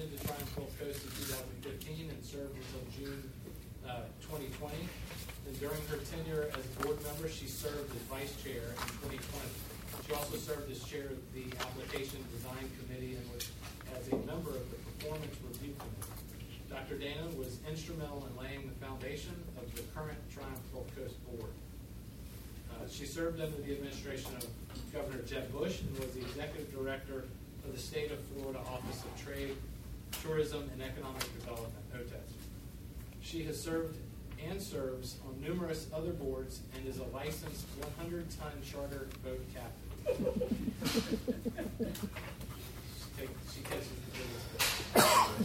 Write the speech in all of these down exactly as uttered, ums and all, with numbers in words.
appointed to Triumph Gulf Coast in two thousand fifteen and served until June uh, twenty twenty. And during her tenure as board member, she served as vice chair in twenty twenty. She also served as chair of the Application Design Committee and was as a member of the Performance Review Committee. Doctor Dana was instrumental in laying the foundation of the current Triumph Gulf Coast Board. Uh, she served under the administration of Governor Jeb Bush and was the executive director of the State of Florida Office of Trade, Tourism, and Economic Development, O T E S. She has served and serves on numerous other boards and is a licensed one hundred ton charter boat captain. she, she catches the biggest fish.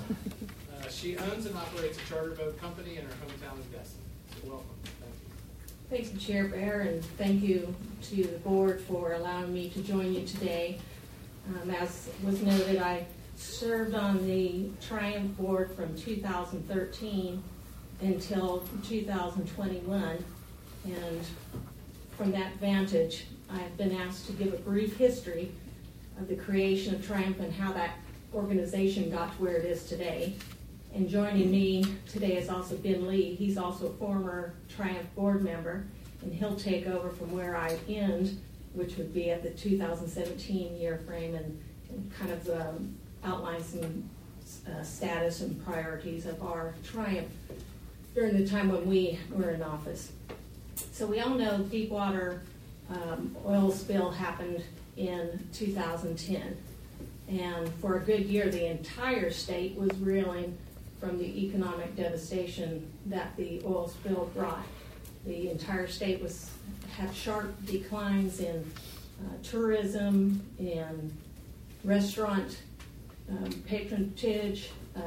Uh, she owns and operates a charter boat company in her hometown of Destin. So welcome. Thank you. Thanks, Chair Bear, and thank you to the board for allowing me to join you today. Um, as was noted, I served on the Triumph board from two thousand thirteen until two thousand twenty-one, and from that vantage, I've been asked to give a brief history of the creation of Triumph and how that organization got to where it is today. And joining me today is also Ben Lee. He's also a former Triumph board member, and he'll take over from where I end, which would be at the two thousand seventeen year frame, and, and kind of um, outline some uh, status and priorities of our Triumph during the time when we were in office. So we all know Deepwater um, oil spill happened in two thousand ten. And for a good year, the entire state was reeling from the economic devastation that the oil spill brought. The entire state was had sharp declines in uh, tourism, in restaurant um, patronage, uh,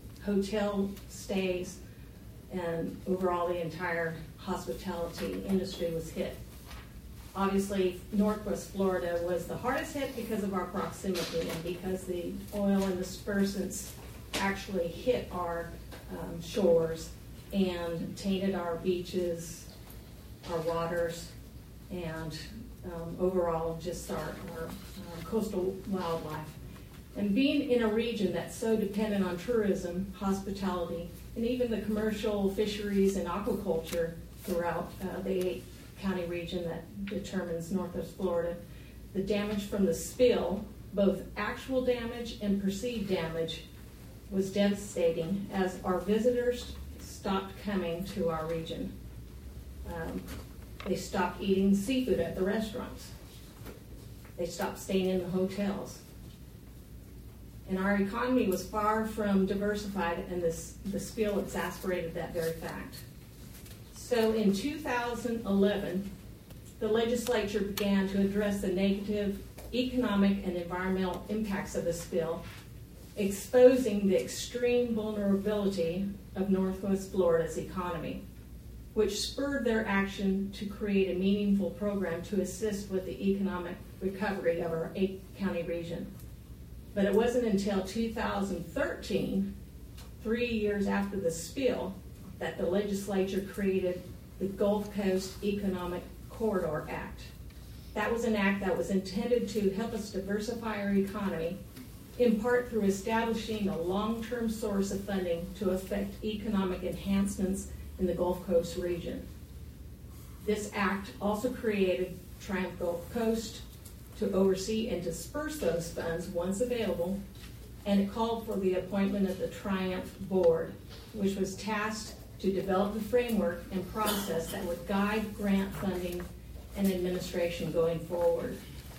hotel stays, and overall the entire hospitality industry was hit. Obviously, Northwest Florida was the hardest hit because of our proximity and because the oil and dispersants actually hit our um, shores and tainted our beaches, our waters, and um, overall just our, our uh, coastal wildlife. And being in a region that's so dependent on tourism, hospitality, and even the commercial fisheries and aquaculture throughout uh, the eight county region that determines Northwest Florida, the damage from the spill, both actual damage and perceived damage, was devastating as our visitors stopped coming to our region. Um, they stopped eating seafood at the restaurants. They stopped staying in the hotels. And our economy was far from diversified, and this, the spill exacerbated that very fact. So in two thousand eleven, the legislature began to address the negative economic and environmental impacts of the spill, exposing the extreme vulnerability of Northwest Florida's economy, which spurred their action to create a meaningful program to assist with the economic recovery of our eight-county region. But it wasn't until two thousand thirteen, three years after the spill, that the legislature created the Gulf Coast Economic Corridor Act. That was an act that was intended to help us diversify our economy, in part through establishing a long-term source of funding to affect economic enhancements in the Gulf Coast region. This act also created Triumph Gulf Coast to oversee and disperse those funds once available, and it called for the appointment of the Triumph Board, which was tasked to develop the framework and process that would guide grant funding and administration going forward.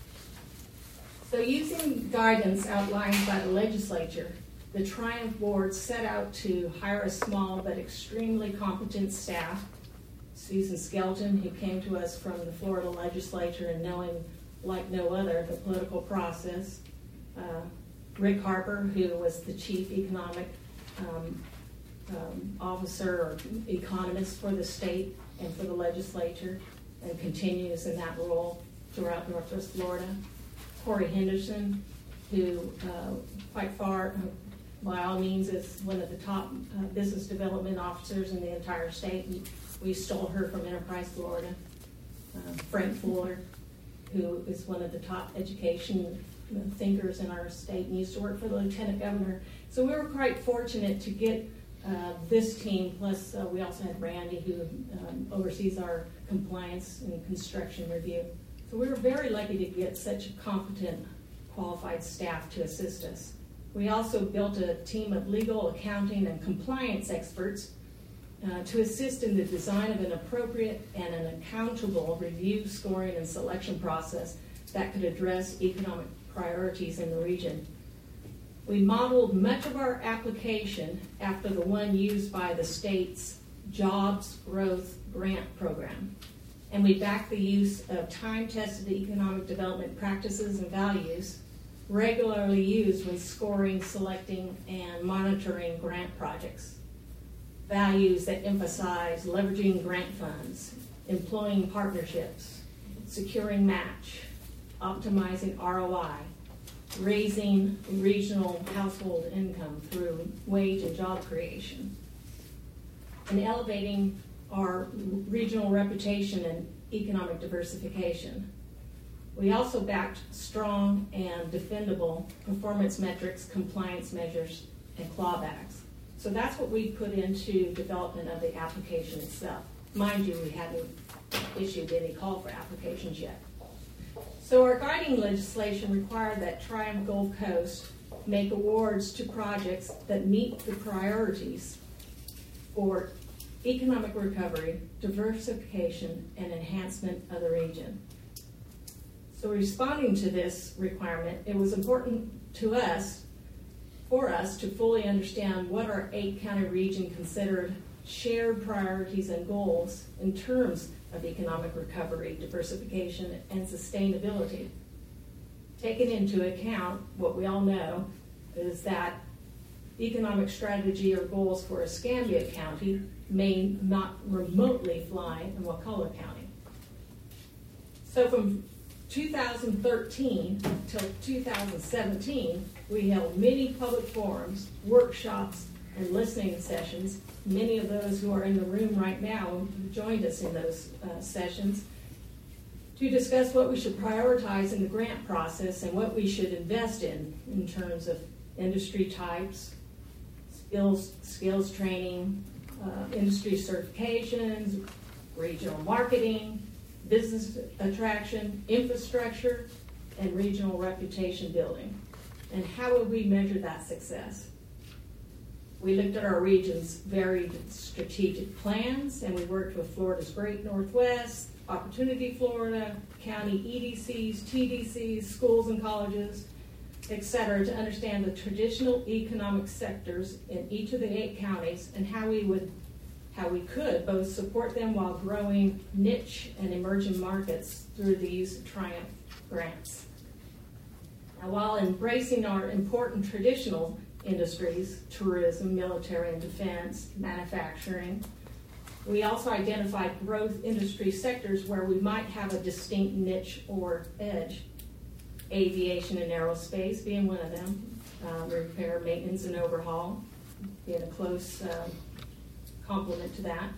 So using guidance outlined by the legislature, the Triumph Board set out to hire a small but extremely competent staff. Susan Skelton, who came to us from the Florida legislature and knowing like no other the political process. Uh, Rick Harper, who was the chief economic um, um, officer or economist for the state and for the legislature, and continues in that role throughout Northwest Florida. Corey Henderson, who uh, quite far, uh, by all means, is one of the top uh, business development officers in the entire state. We, we stole her from Enterprise Florida. Uh, Frank Fuller, who is one of the top education thinkers in our state and used to work for the lieutenant governor. So we were quite fortunate to get uh, this team, plus uh, we also had Randy, who um, oversees our compliance and construction review. So we were very lucky to get such a competent, qualified staff to assist us. We also built a team of legal, accounting, and compliance experts uh, to assist in the design of an appropriate and an accountable review, scoring, and selection process that could address economic priorities in the region. We modeled much of our application after the one used by the state's Jobs Growth Grant Program. And we backed the use of time-tested economic development practices and values regularly used when scoring, selecting, and monitoring grant projects. Values that emphasize leveraging grant funds, employing partnerships, securing match, optimizing R O I, raising regional household income through wage and job creation, and elevating our regional reputation and economic diversification. We also backed strong and defendable performance metrics, compliance measures, and clawbacks. So that's what we put into development of the application itself. Mind you, we hadn't issued any call for applications yet. So our guiding legislation required that Triumph Gulf Coast make awards to projects that meet the priorities for economic recovery, diversification, and enhancement of the region. So responding to this requirement, it was important to us, for us, to fully understand what our eight county region considered shared priorities and goals in terms of economic recovery, diversification, and sustainability. Taking into account what we all know is that economic strategy or goals for Escambia County may not remotely fly in Wakulla County. So from two thousand thirteen till two thousand seventeen, we held many public forums, workshops, and listening sessions. Many of those who are in the room right now joined us in those uh, sessions to discuss what we should prioritize in the grant process and what we should invest in in terms of industry types, skills, skills training, uh, industry certifications, regional marketing, business attraction, infrastructure, and regional reputation building. And how would we measure that success? We looked at our region's varied strategic plans, and we worked with Florida's Great Northwest, Opportunity Florida, county E D Cs, T D Cs, schools and colleges, et cetera, to understand the traditional economic sectors in each of the eight counties and how we would, how we could both support them while growing niche and emerging markets through the use of Triumph grants. Now, while embracing our important traditional industries, tourism, military and defense, manufacturing, we also identified growth industry sectors where we might have a distinct niche or edge. Aviation and aerospace being one of them, uh, repair, maintenance, and overhaul being a close um, complement to that.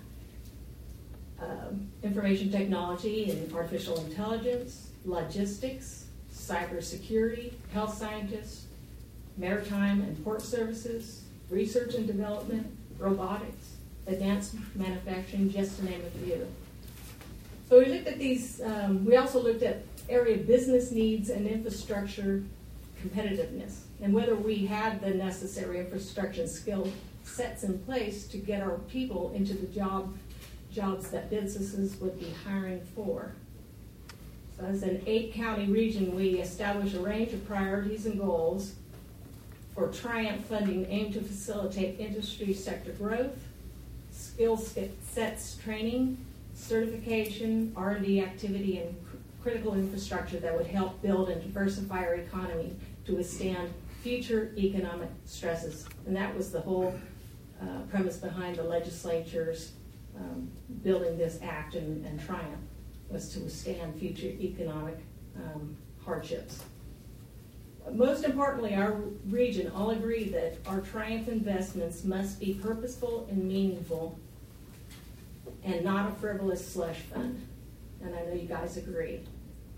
Um, information technology and artificial intelligence, logistics, cybersecurity, health scientists, maritime and port services, research and development, robotics, advanced manufacturing, just to name a few. So we looked at these, um, we also looked at area business needs and infrastructure competitiveness, and whether we had the necessary infrastructure and skill sets in place to get our people into the job jobs that businesses would be hiring for. So as an eight county region, we established a range of priorities and goals for Triumph funding aimed to facilitate industry sector growth, skill sets training, certification, R and D activity, and cr- critical infrastructure that would help build and diversify our economy to withstand future economic stresses. And that was the whole uh, premise behind the legislature's um, building this act and, and Triumph, was to withstand future economic um, hardships. Most importantly, our region all agree that our Triumph investments must be purposeful and meaningful and not a frivolous slush fund. And I know you guys agree.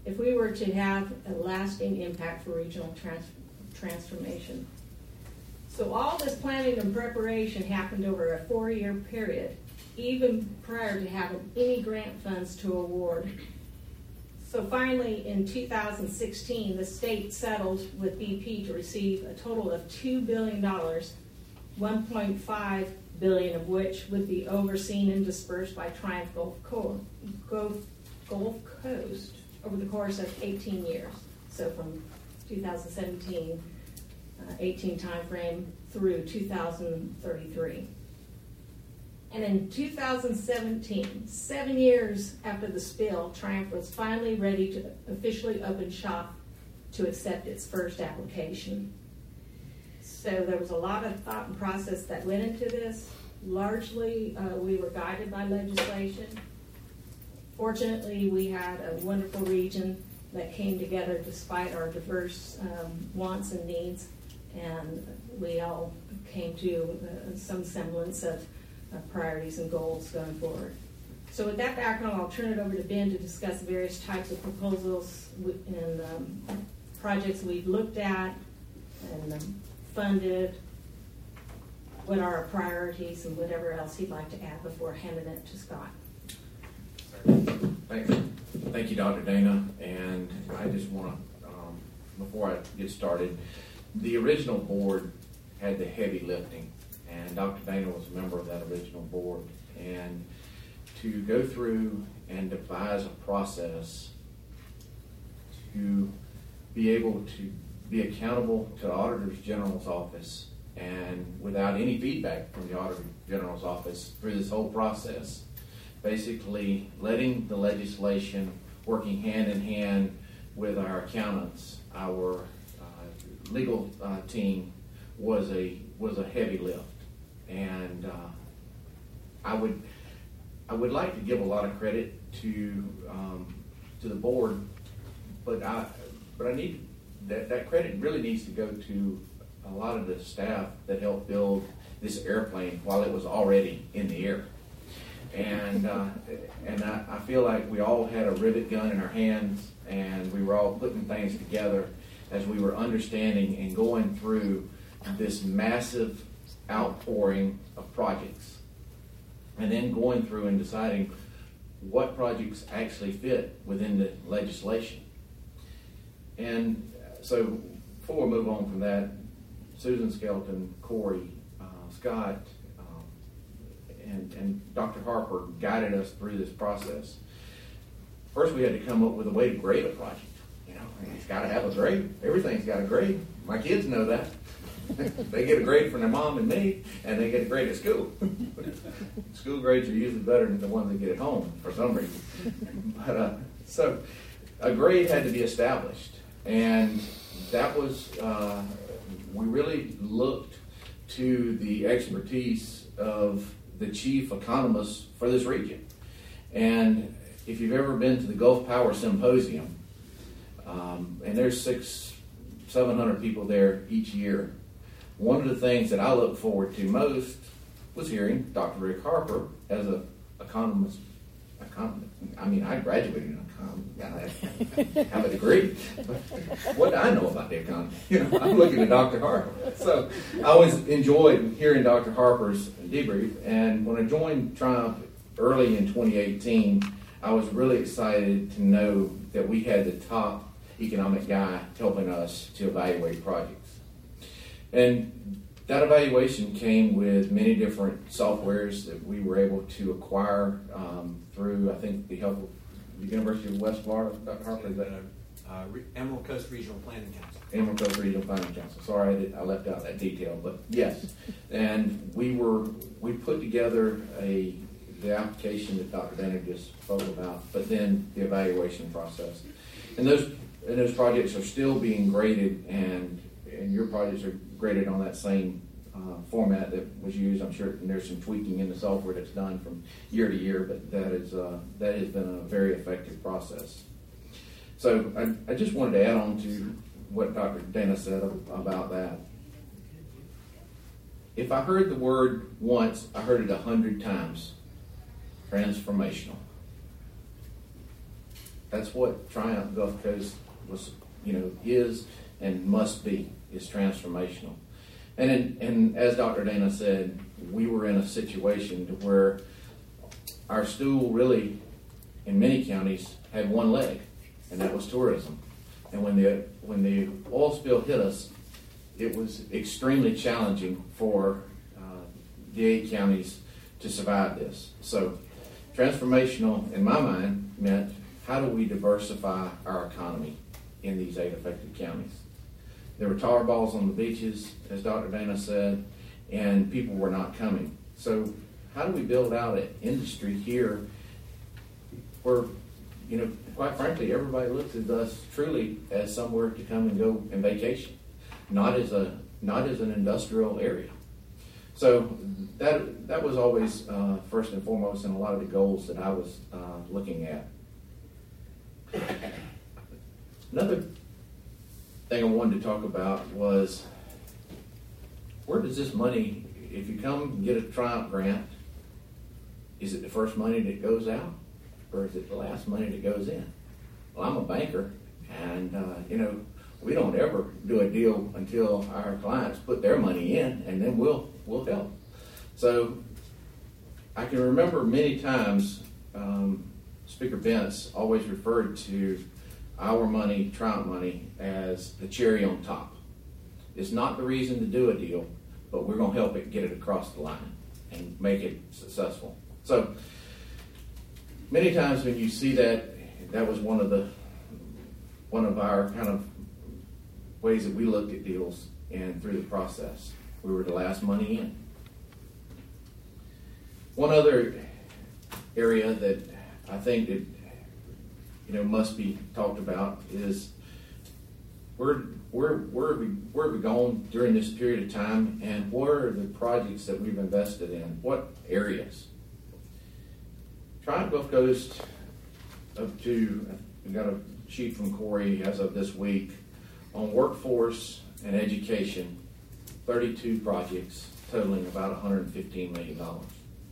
if we were to have a lasting impact for regional trans- transformation. So all this planning and preparation happened over a four-year period, even prior to having any grant funds to award. So finally, in two thousand sixteen, the state settled with B P to receive a total of two billion dollars, one point five billion dollars of which would be overseen and dispersed by Triumph Gulf, Co- Gulf, Gulf Coast over the course of eighteen years. So from two thousand seventeen, uh, eighteen timeframe through two thousand thirty-three. And in two thousand seventeen, seven years after the spill, Triumph was finally ready to officially open shop to accept its first application. So there was a lot of thought and process that went into this. Largely, uh, we were guided by legislation. Fortunately, we had a wonderful region that came together despite our diverse um, wants and needs, and we all came to uh, some semblance of uh, priorities and goals going forward. So with that background, I'll turn it over to Ben to discuss various types of proposals and um, projects we've looked at and um, funded, what are our priorities, and whatever else he'd like to add before handing it to Scott. Thank you, Thank you, Doctor Dana. And I just want to, um, before I get started, the original board had the heavy lifting, and Doctor Dana was a member of that original board. And to go through and devise a process to be able to be accountable to the Auditor General's office, and without any feedback from the Auditor General's office through this whole process, basically letting the legislation working hand in hand with our accountants, our uh, legal uh, team was a was a heavy lift. And uh, I would I would like to give a lot of credit to um, to the board, but I but I need that that credit really needs to go to a lot of the staff that helped build this airplane while it was already in the air. And uh, and I, I feel like we all had a rivet gun in our hands, and we were all putting things together as we were understanding and going through this massive outpouring of projects, and then going through and deciding what projects actually fit within the legislation. And so before we move on from that, Susan Skelton, Corey, uh, Scott, um, and, and Doctor Harper guided us through this process. First, we had to come up with a way to grade a project. You know, it's got to have a grade. Everything's got a grade. My kids know that. They get a grade from their mom and me, and they get a grade at school. School grades are usually better than the ones they get at home for some reason. But uh, so a grade had to be established, and that was. Uh, We really looked to the expertise of the chief economists for this region. And if you've ever been to the Gulf Power Symposium, um, and there's six, seven hundred people there each year, one of the things that I look forward to most was hearing Doctor Rick Harper as an economist. Econ- I mean, I graduated in economy, I have a degree, but what do I know about the economy? You know, I'm looking at Doctor Harper. So I always enjoyed hearing Doctor Harper's debrief, and when I joined Triumph early in twenty eighteen, I was really excited to know that we had the top economic guy helping us to evaluate projects. And that evaluation came with many different softwares that we were able to acquire um, through, I think, the help of the University of West Florida. Doctor Harper, is that uh, Re- Emerald Coast Regional Planning Council. Emerald Coast Regional Planning Council. Sorry, I, did, I left out that detail, but yes. And we were we put together a the application that Doctor Dana just spoke about, but then the evaluation process. And those and those projects are still being graded, and and your projects are graded on that same uh, format that was used. I'm sure there's some tweaking in the software that's done from year to year, but that is uh, that has been a very effective process. So I, I just wanted to add on to what Doctor Dana said about that. If I heard the word once, I heard it a hundred times. Transformational. That's what Triumph Gulf Coast was, you know, is and must be, is transformational. And in, and as Doctor Dana said, we were in a situation to where our stool really, in many counties, had one leg, and that was tourism. And when the when the oil spill hit us, it was extremely challenging for uh, the eight counties to survive this. So transformational, in my mind, meant how do we diversify our economy in these eight affected counties? There were tar balls on the beaches, as Doctor Dana said, and people were not coming. So how do we build out an industry here where, you know, quite frankly, everybody looks at us truly as somewhere to come and go and vacation, not as a not as an industrial area. So that that was always uh, first and foremost in a lot of the goals that I was uh, looking at. Another thing I wanted to talk about was, where does this money, if you come and get a Triumph grant, is it the first money that goes out, or is it the last money that goes in? Well, I'm a banker, and uh, you know, we don't ever do a deal until our clients put their money in, and then we'll we'll help. So I can remember many times um, Speaker Bentz always referred to our money, Triumph money, as the cherry on top. It's not the reason to do a deal, but we're going to help it get it across the line and make it successful. So many times when you see that, that was one of the one of our kind of ways that we looked at deals and through the process. We were the last money in. One other area that I think that you know must be talked about is where where where have we where have we gone during this period of time, and what are the projects that we've invested in? What areas? Triumph Gulf Coast, up to, we got a sheet from Corey as of this week on workforce and education, thirty-two projects totaling about one hundred fifteen million dollars.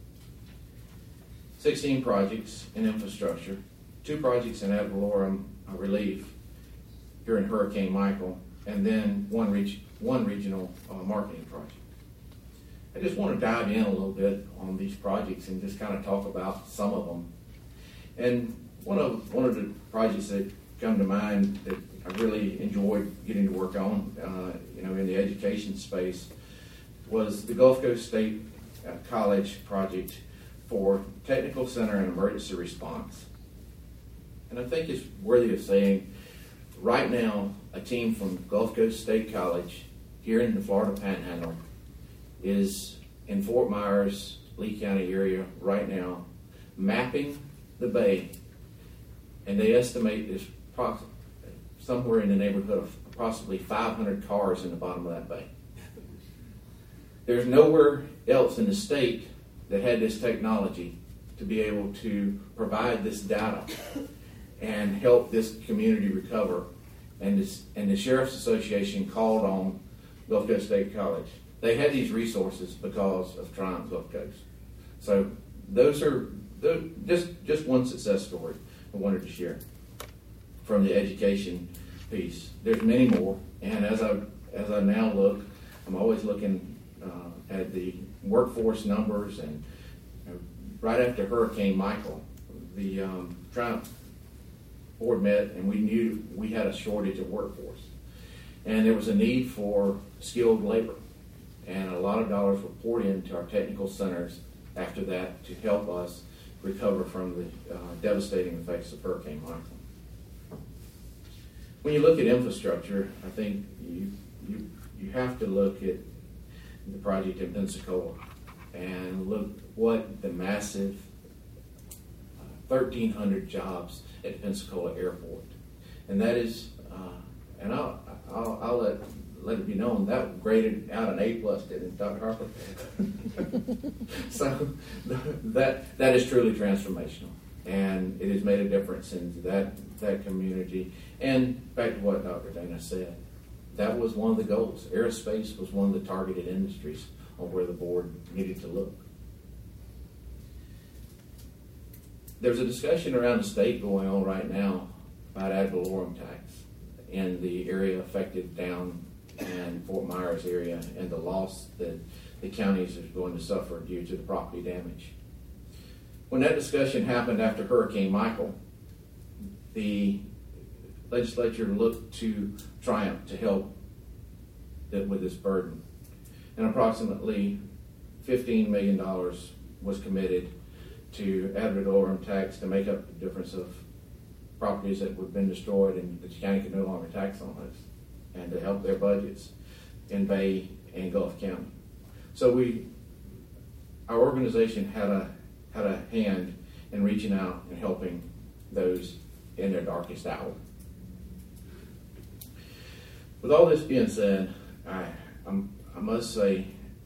sixteen projects in infrastructure, two projects in ad valorem uh, relief during Hurricane Michael, and then one, reg one regional uh, marketing project. I just want to dive in a little bit on these projects and just kind of talk about some of them. And one of one of the projects that come to mind that I really enjoyed getting to work on, uh, you know, in the education space, was the Gulf Coast State uh, College project for Technical Center and Emergency Response. And I think it's worthy of saying, right now, a team from Gulf Coast State College here in the Florida Panhandle is in Fort Myers, Lee County area right now, mapping the bay, and they estimate there's somewhere in the neighborhood of approximately five hundred cars in the bottom of that bay. There's nowhere else in the state that had this technology to be able to provide this data and help this community recover. And, this, and the Sheriff's Association called on Gulf Coast State College. They had these resources because of Triumph Gulf Coast. So those are those, just just one success story I wanted to share from the education piece. There's many more, and as I as I now look, I'm always looking uh, at the workforce numbers. And you know, right after Hurricane Michael, the um, Triumph board met, and we knew we had a shortage of workforce, and there was a need for skilled labor. And a lot of dollars were poured into our technical centers after that to help us recover from the uh, devastating effects of Hurricane Michael. When you look at infrastructure, I think you, you, you have to look at the project in Pensacola and look what the massive uh, thirteen hundred jobs at Pensacola Airport. And that is, uh, and I'll, I'll, I'll let let it be known, that graded out an A plus, didn't it, Doctor Harper? So that that is truly transformational, and it has made a difference in that that community. And back to what Doctor Dana said, that was one of the goals. Aerospace was one of the targeted industries on where the board needed to look. There's a discussion around the state going on right now about ad valorem tax in the area affected down in Fort Myers area and the loss that the counties are going to suffer due to the property damage. When that discussion happened after Hurricane Michael, the legislature looked to Triumph to help it with this burden. And approximately fifteen million dollars was committed to ad valorem tax to make up the difference of properties that would have been destroyed and the county could no longer tax on those, and to help their budgets in Bay and Gulf County. So we, our organization had a had a hand in reaching out and helping those in their darkest hour. With all this being said, I I'm, I must say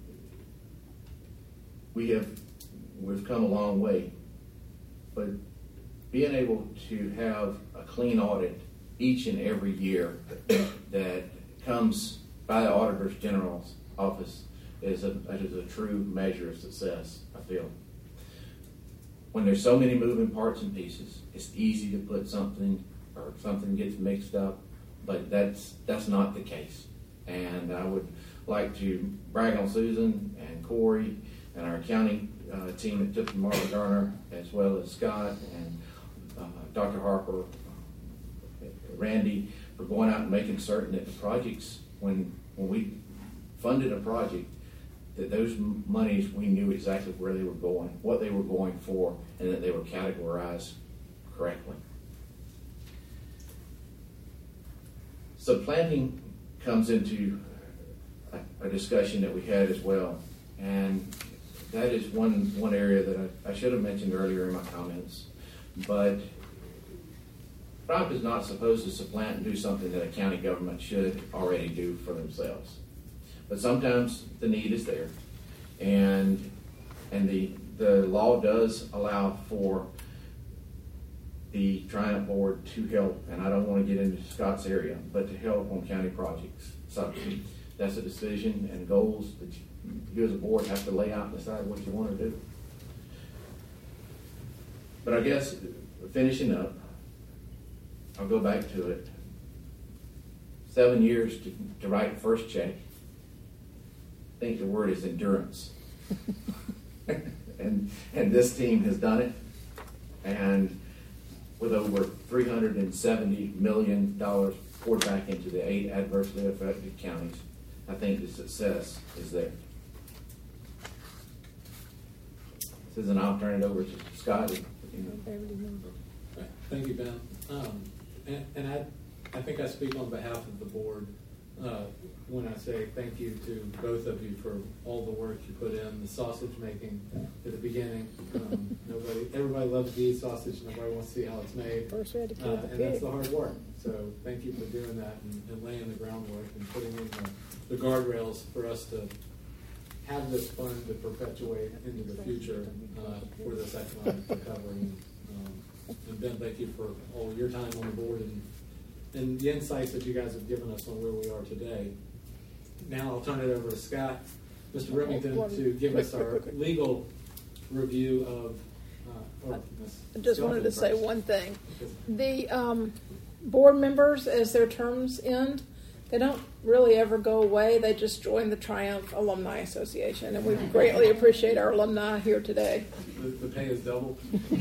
we have we've come a long way, but being able to have a clean audit each and every year that comes by the Auditor General's office is a, is a true measure of success, I feel. When there's so many moving parts and pieces, it's easy to put something or something gets mixed up, but that's that's not the case. And I would like to brag on Susan and Corey and our county uh, team at Tipton Marble Garner, as well as Scott and uh, Doctor Harper, uh, Randy, for going out and making certain that the projects, when when we funded a project, that those m- monies, we knew exactly where they were going, what they were going for, and that they were categorized correctly. So planting comes into a, a discussion that we had as well, and that is one one area that I, I should have mentioned earlier in my comments. But Triumph is not supposed to supplant and do something that a county government should already do for themselves. But sometimes the need is there, and and the the law does allow for the Triumph Board to help, and I don't want to get into Scott's area, but to help on county projects. So that's a decision and goals that you, you as a board have to lay out and decide what you want to do. But I guess finishing up, I'll go back to it. Seven years to, to write the first check. I think the word is endurance. and and this team has done it. And with over three hundred seventy million dollars poured back into the eight adversely affected counties, I think the success is there. This is, and I'll turn it over to Scott. You know. Thank you, Ben. Um, and and I, I think I speak on behalf of the board uh, when I say thank you to both of you for all the work you put in, the sausage making at the beginning. Um, nobody, everybody loves to eat sausage. Nobody wants to see how it's made. First we had to kill Uh, the and pig. that's the hard work. So thank you for doing that and, and laying the groundwork and putting in the, the guardrails for us to have this fund to perpetuate into the future uh, for this economic recovery. Um, and Ben, thank you for all your time on the board and, and the insights that you guys have given us on where we are today. Now I'll turn it over to Scott, Mister Remington, to give us our legal review of. Uh, or Miz I just wanted to say Skelton one thing. first. The um, board members, as their terms end, they don't really ever go away. They just join the Triumph Alumni Association, and we greatly appreciate our alumni here today. The, the pay is doubled.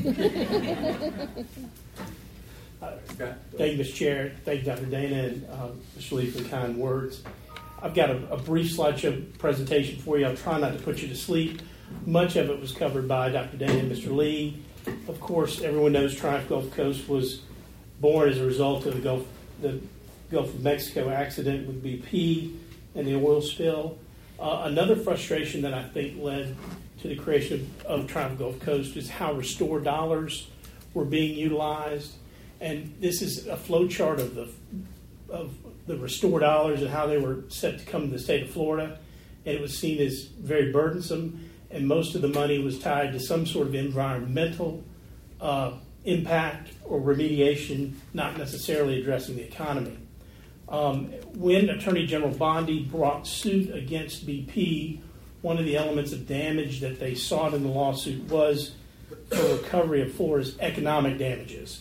Uh, Scott. Thank you, Mister Chair. Thank you, Doctor Dana and uh, Mister Lee for the kind words. I've got a, a brief slideshow presentation for you. I'll try not to put you to sleep. Much of it was covered by Doctor Dana and Mister Lee. Of course, everyone knows Triumph Gulf Coast was born as a result of the Gulf, the Gulf of Mexico accident with B P and the oil spill. Uh, another frustration that I think led to the creation of, of Triumph Gulf Coast is how restore dollars were being utilized. And this is a flow chart of the of the restore dollars and how they were set to come to the state of Florida. And it was seen as very burdensome, and most of the money was tied to some sort of environmental uh, impact or remediation, not necessarily addressing the economy. Um, when Attorney General Bondi brought suit against B P, one of the elements of damage that they sought in the lawsuit was for recovery of Florida's economic damages.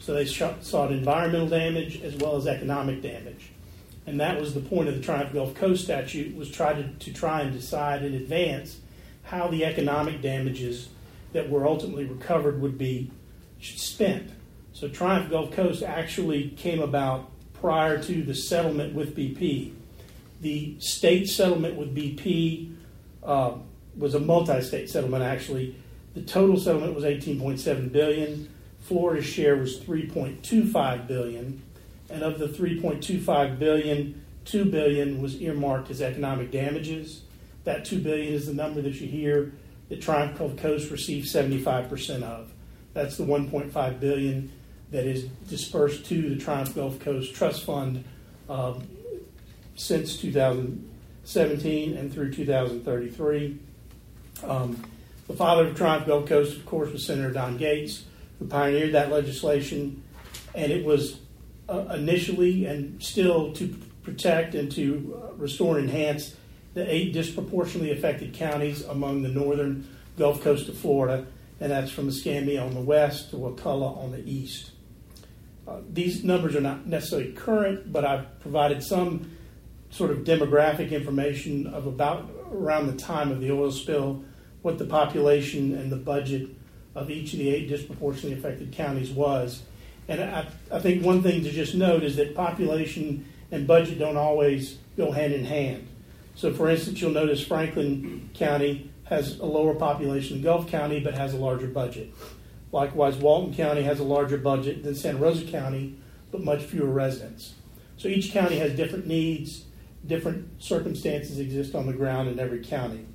So they sh- sought environmental damage as well as economic damage. And that was the point of the Triumph Gulf Coast statute, was try to, to try and decide in advance how the economic damages that were ultimately recovered would be spent. So Triumph Gulf Coast actually came about prior to the settlement with B P. The state settlement with B P uh, was a multi-state settlement, actually. The total settlement was eighteen point seven billion dollars. Florida's share was three point two five billion dollars. And of the three point two five billion dollars, two billion dollars was earmarked as economic damages. That two billion dollars is the number that you hear that Triumph Gulf Coast received seventy-five percent of. That's the one point five billion dollars that is dispersed to the Triumph Gulf Coast Trust Fund um, since two thousand seventeen and through two thousand thirty-three. Um, the father of Triumph Gulf Coast, of course, was Senator Don Gates, who pioneered that legislation, and it was uh, initially and still to protect and to uh, restore and enhance the eight disproportionately affected counties among the northern Gulf Coast of Florida, and that's from Escambia on the west to Wakulla on the east. Uh, these numbers are not necessarily current, but I've provided some sort of demographic information of about around the time of the oil spill, what the population and the budget of each of the eight disproportionately affected counties was. And I, I think one thing to just note is that population and budget don't always go hand in hand. So, for instance, you'll notice Franklin County has a lower population than Gulf County, but has a larger budget. Likewise, Walton County has a larger budget than Santa Rosa County, but much fewer residents. So each county has different needs, different circumstances exist on the ground in every county.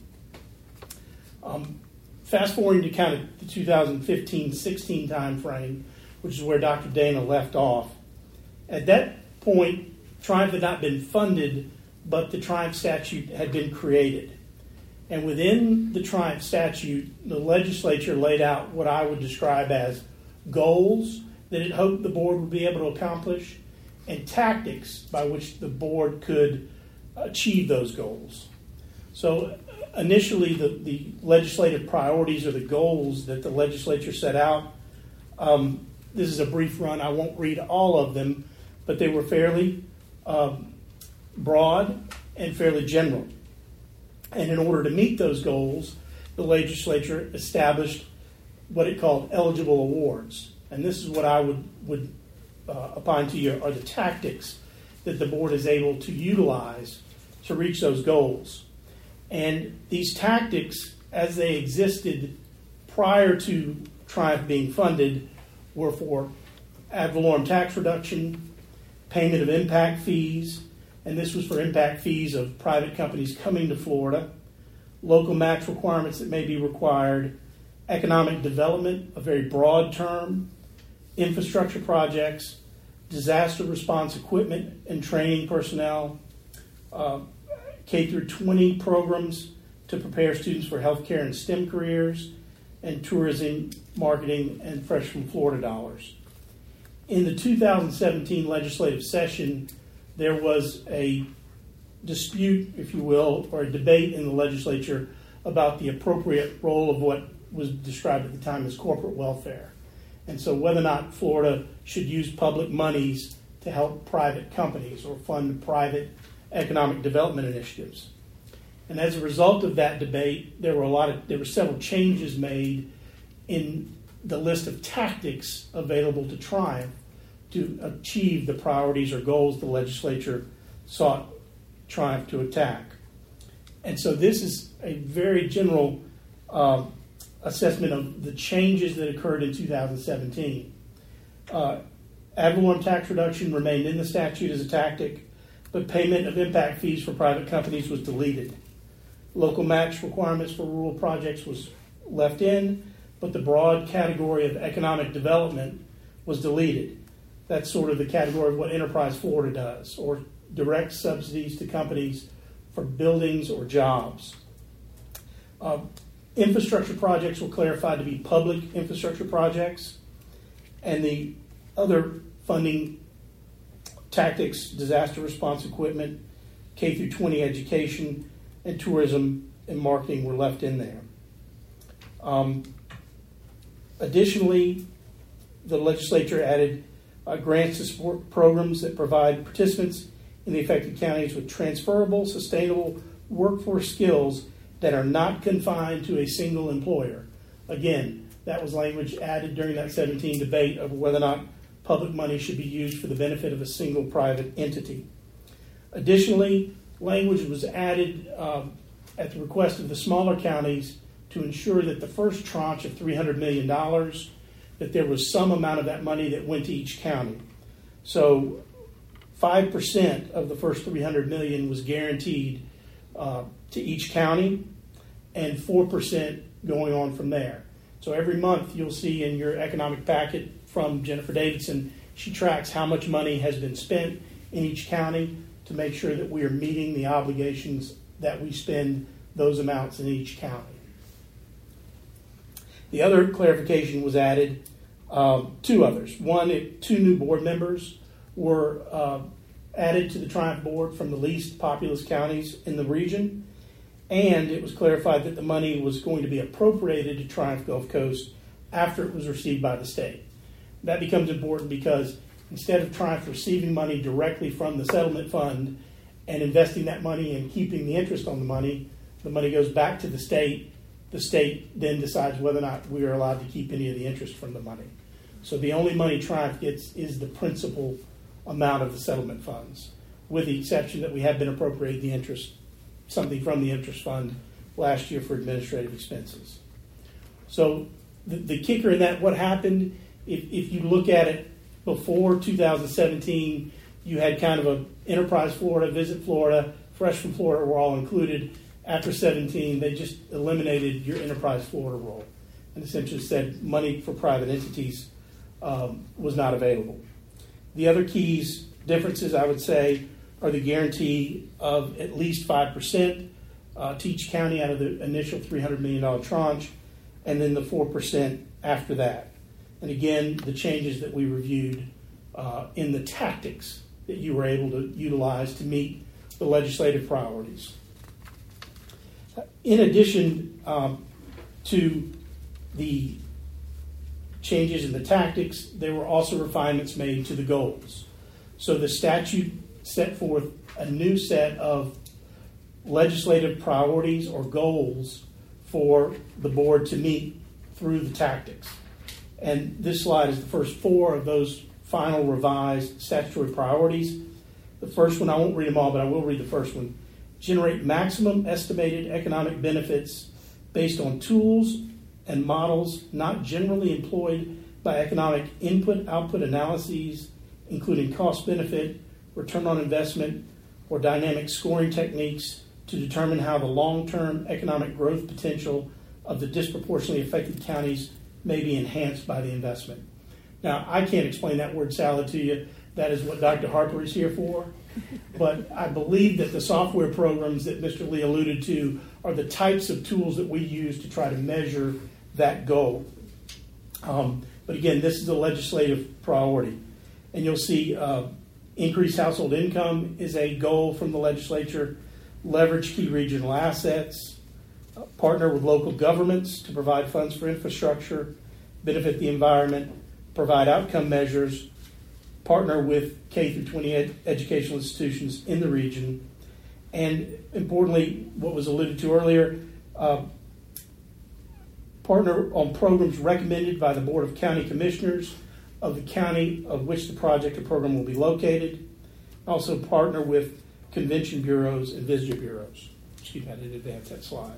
Um, fast forwarding to kind of the two thousand fifteen sixteen time frame, which is where Doctor Dana left off. At that point, Triumph had not been funded, but the Triumph statute had been created. And within the Triumph statute, the legislature laid out what I would describe as goals that it hoped the board would be able to accomplish and tactics by which the board could achieve those goals. So initially, the, the legislative priorities or the goals that the legislature set out, um, this is a brief run. I won't read all of them, but they were fairly um, broad and fairly general. And in order to meet those goals, the legislature established what it called eligible awards. And this is what I would, would uh, opine to you are the tactics that the board is able to utilize to reach those goals. And these tactics, as they existed prior to Triumph being funded, were for ad valorem tax reduction, payment of impact fees, and this was for impact fees of private companies coming to Florida, local match requirements that may be required, economic development, a very broad term, infrastructure projects, disaster response equipment and training personnel, uh, K through twenty programs to prepare students for healthcare and STEM careers, and tourism, marketing, and Fresh from Florida dollars. In the two thousand seventeen legislative session, there was a dispute, if you will, or a debate in the legislature about the appropriate role of what was described at the time as corporate welfare. And so whether or not Florida should use public monies to help private companies or fund private economic development initiatives. And as a result of that debate, there were a lot of there were several changes made in the list of tactics available to Triumph to achieve the priorities or goals the legislature sought Triumph to attack. And so this is a very general uh, assessment of the changes that occurred in two thousand seventeen. Uh, ad valorem tax reduction remained in the statute as a tactic, but payment of impact fees for private companies was deleted. Local match requirements for rural projects was left in, but the broad category of economic development was deleted. That's sort of the category of what Enterprise Florida does, or direct subsidies to companies for buildings or jobs. Uh, infrastructure projects were clarified to be public infrastructure projects, and the other funding tactics, disaster response equipment, K through twenty education, and tourism and marketing were left in there. Um, additionally, the legislature added uh, grants to support programs that provide participants in the affected counties with transferable, sustainable workforce skills that are not confined to a single employer. Again, that was language added during that seventeen debate of whether or not public money should be used for the benefit of a single private entity. Additionally, language was added um, at the request of the smaller counties to ensure that the first tranche of three hundred million dollars, that there was some amount of that money that went to each county. So five percent of the first three hundred million dollars was guaranteed uh, to each county, and four percent going on from there. So every month you'll see in your economic packet from Jennifer Davidson, she tracks how much money has been spent in each county to make sure that we are meeting the obligations that we spend those amounts in each county. The other clarification was added, um, two others. One, it, two new board members were uh, added to the Triumph board from the least populous counties in the region, and it was clarified that the money was going to be appropriated to Triumph Gulf Coast after it was received by the state. That becomes important because instead of Triumph receiving money directly from the settlement fund and investing that money and keeping the interest on the money, the money goes back to the state. The state then decides whether or not we are allowed to keep any of the interest from the money. So the only money Triumph gets is the principal amount of the settlement funds, with the exception that we have been appropriating the interest, something from the interest fund last year for administrative expenses. So the, the kicker in that, what happened, if, if you look at it before two thousand seventeen, you had kind of a Enterprise Florida, Visit Florida, Fresh from Florida were all included. After seventeen, they just eliminated your Enterprise Florida role and essentially said money for private entities um, was not available. The other keys differences, I would say, are the guarantee of at least five percent uh, to each county out of the initial three hundred million dollars tranche, and then the four percent after that. And again, the changes that we reviewed uh, in the tactics that you were able to utilize to meet the legislative priorities. In addition um, to the changes in the tactics, there were also refinements made to the goals. So the statute set forth a new set of legislative priorities or goals for the board to meet through the tactics. And this slide is the first four of those final revised statutory priorities. The first one, I won't read them all, but I will read the first one. Generate maximum estimated economic benefits based on tools and models not generally employed by economic input-output analyses, including cost-benefit, return on investment, or dynamic scoring techniques to determine how the long-term economic growth potential of the disproportionately affected counties may be enhanced by the investment. Now, I can't explain that word salad to you. That is what Doctor Harper is here for. But I believe that the software programs that Mister Lee alluded to are the types of tools that we use to try to measure that goal. Um, but again, this is a legislative priority. And you'll see uh, increased household income is a goal from the legislature, leverage key regional assets, uh, partner with local governments to provide funds for infrastructure, benefit the environment, provide outcome measures, partner with K through twenty ed- educational institutions in the region, and importantly, what was alluded to earlier, uh, partner on programs recommended by the Board of County Commissioners of the county of which the project or program will be located. Also partner with convention bureaus and visitor bureaus. Excuse me, I didn't advance that slide.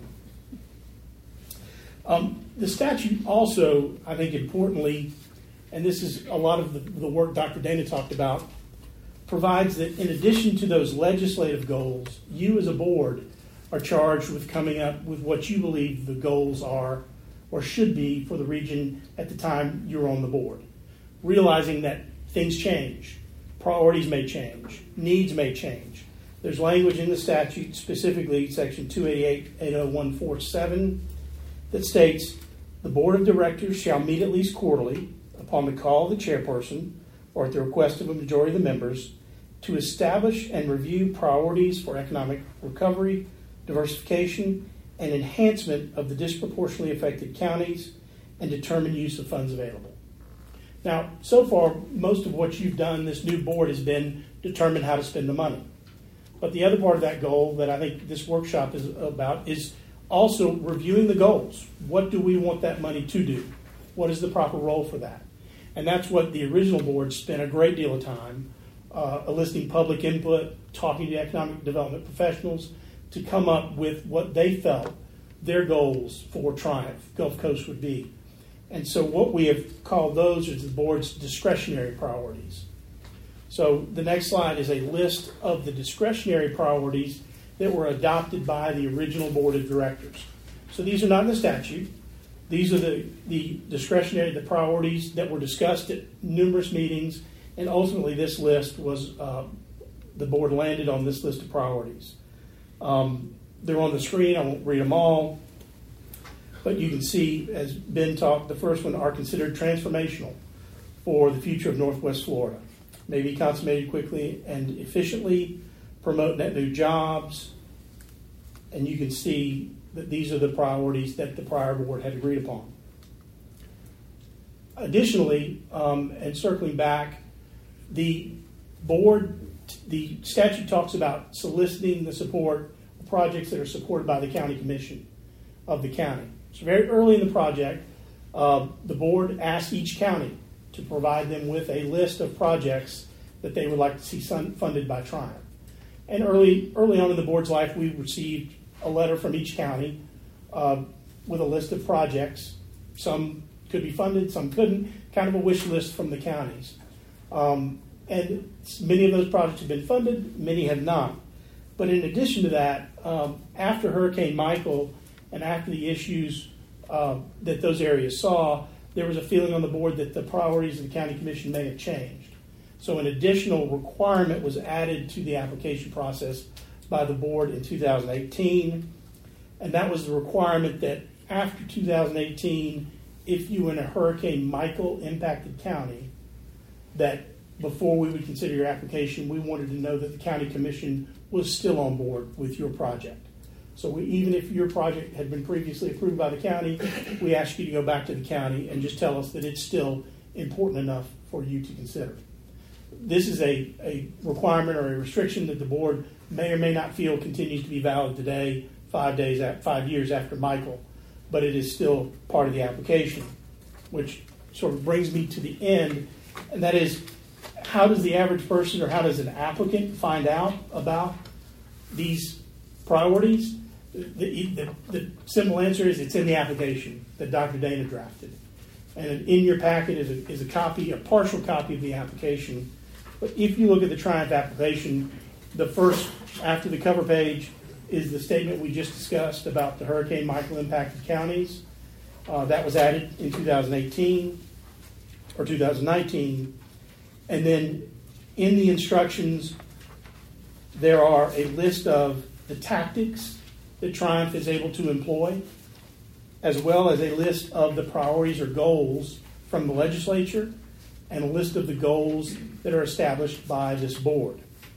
Um, the statute also, I think importantly, and this is a lot of the, the work Doctor Dana talked about, provides that in addition to those legislative goals, you as a board are charged with coming up with what you believe the goals are or should be for the region at the time you're on the board. Realizing that things change, priorities may change, needs may change. There's language in the statute, specifically section two eighty-eight eight oh one forty-seven, that states the board of directors shall meet at least quarterly upon the call of the chairperson or at the request of a majority of the members to establish and review priorities for economic recovery, diversification, and enhancement of the disproportionately affected counties and determine use of funds available. Now, so far, most of what you've done, this new board, has been determine how to spend the money. But the other part of that goal that I think this workshop is about is also reviewing the goals. What do we want that money to do? What is the proper role for that? And that's what the original board spent a great deal of time uh, eliciting public input, talking to economic development professionals to come up with what they felt their goals for Triumph Gulf Coast would be. And so what we have called those are the board's discretionary priorities. So the next slide is a list of the discretionary priorities that were adopted by the original board of directors. So these are not in the statute. These are the, the discretionary, the priorities that were discussed at numerous meetings, and ultimately this list was, uh, the board landed on this list of priorities. Um, they're on the screen, I won't read them all, but you can see, as Ben talked, the first one are considered transformational for the future of Northwest Florida. May be consummated quickly and efficiently, promote net new jobs, and you can see that these are the priorities that the prior board had agreed upon. Additionally, um, and circling back, the board, the statute talks about soliciting the support of projects that are supported by the county commission of the county. So very early in the project, uh, the board asked each county to provide them with a list of projects that they would like to see funded by Triumph. And early, early on in the board's life, we received a letter from each county uh, with a list of projects. Some could be funded, some couldn't, kind of a wish list from the counties. Um, and many of those projects have been funded, many have not. But in addition to that, um, after Hurricane Michael and after the issues uh, that those areas saw, there was a feeling on the board that the priorities of the county commission may have changed. So an additional requirement was added to the application process by the board in two thousand eighteen, and that was the requirement that after two thousand eighteen, if you were in a Hurricane Michael impacted county, that before we would consider your application, we wanted to know that the county commission was still on board with your project. So we, even if your project had been previously approved by the county, we ask you to go back to the county and just tell us that it's still important enough for you to consider. This is a, a requirement or a restriction that the board may or may not feel continues to be valid today, five days, at, five years after Michael, but it is still part of the application, which sort of brings me to the end, and that is, how does the average person or how does an applicant find out about these priorities? The, the, the simple answer is it's in the application that Doctor Dana drafted. And in your packet is a, is a copy, a partial copy of the application. But if you look at the Triumph application, the first, after the cover page, is the statement we just discussed about the Hurricane Michael impacted counties. Uh, that was added in two thousand eighteen or two thousand nineteen. And then in the instructions, there are a list of the tactics that Triumph is able to employ, as well as a list of the priorities or goals from the legislature and a list of the goals that are established by this board.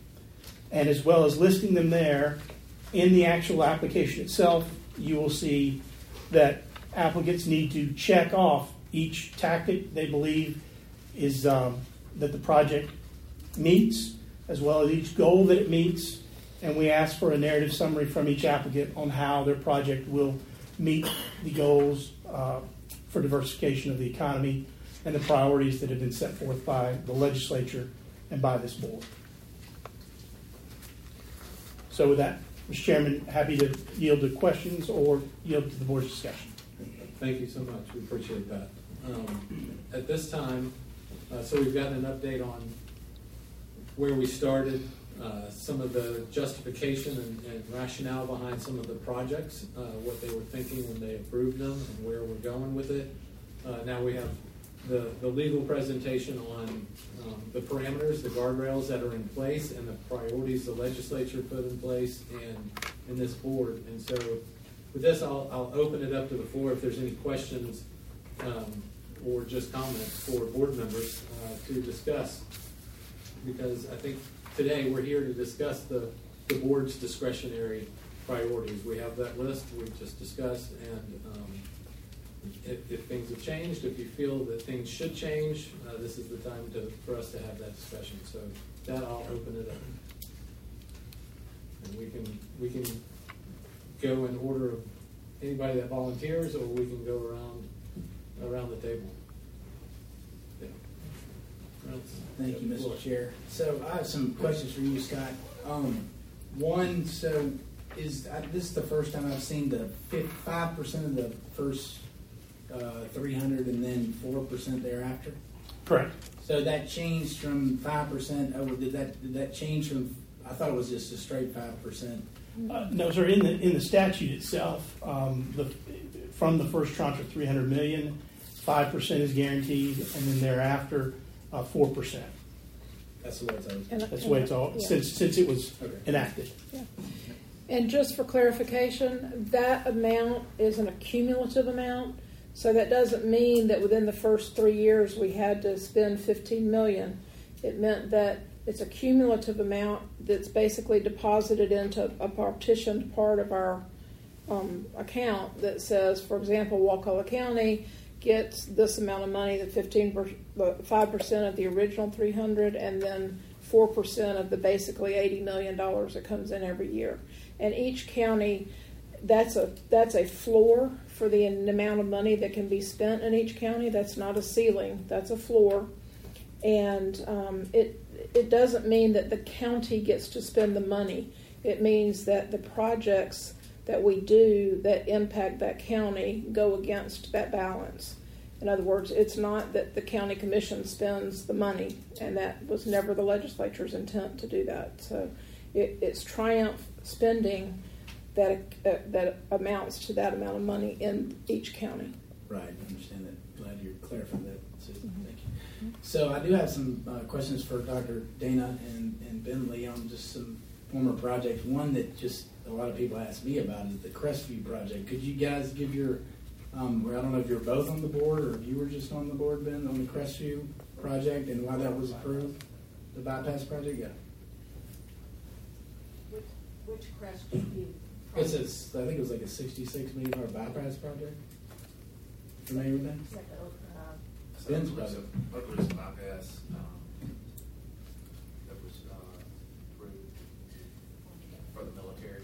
And as well as listing them there, in the actual application itself, you will see that applicants need to check off each tactic they believe is um, that the project meets, as well as each goal that it meets. And we ask for a narrative summary from each applicant on how their project will meet the goals uh, for diversification of the economy and the priorities that have been set forth by the legislature and by this board. So with that, Mister Chairman, happy to yield to questions or yield to the board's discussion. Thank you so much. We appreciate that. Um, at this time, uh, so we've gotten an update on where we started, uh, some of the justification and, and rationale behind some of the projects, uh, what they were thinking when they approved them and where we're going with it. Uh, now we have the, the legal presentation on um, the parameters, the guardrails that are in place and the priorities the legislature put in place and in this board. And so with this, I'll, I'll open it up to the floor if there's any questions um, or just comments for board members uh, to discuss. Because I think today we're here to discuss the, the board's discretionary priorities. We have that list we just discussed, and um, if, if things have changed, if you feel that things should change, uh, this is the time to, for us to have that discussion. So that I'll open it up. And we can, we can go in order of anybody that volunteers, or we can go around, around the table. Yeah. Thank you, Mister Chair. So I have some questions for you, Scott. Um, one, so is I, this is the first time I've seen the five percent of the first uh, three hundred and then four percent thereafter. Correct. So that changed from five percent. Oh, did that did that change from? I thought it was just a straight five percent. Uh, no, sir. In the in the statute itself, um, the from the first tranche of three hundred million, five percent is guaranteed, and then thereafter, uh, four percent. That's the way it's always. And- That's the way it's all yeah. since since it was Okay. enacted. Yeah. And just for clarification, that amount is an accumulative amount. So that doesn't mean that within the first three years we had to spend fifteen million dollars. It meant that it's a cumulative amount that's basically deposited into a partitioned part of our um, account that says, for example, Wakulla County gets this amount of money, the fifteen, five percent of the original three hundred, and then four percent of the basically eighty million dollars that comes in every year. And each county, that's a that's a floor for the amount of money that can be spent in each county. That's not a ceiling. That's a floor. And um, it it doesn't mean that the county gets to spend the money. It means that the projects that we do that impact that county go against that balance. In other words, it's not that the county commission spends the money, and that was never the legislature's intent to do that. So it, it's Triumph spending that uh, that amounts to that amount of money in each county. Right, I understand that. Glad you clarified that, Susan. Thank you. So I do have some uh, questions for Doctor Dana and, and Ben Lee on just some former projects. One that just a lot of people ask me about is the Crestview project. Could you guys give your, um, I don't know if you're both on the board or if you were just on the board, Ben, on the Crestview project and why that was approved, the bypass project? Yeah. Which, which Crestview? It's a, I think it was like a sixty-six million dollars bypass project. Familiar with that? Ben's project. Oklahoma bypass, um, that was, uh, approved for the military.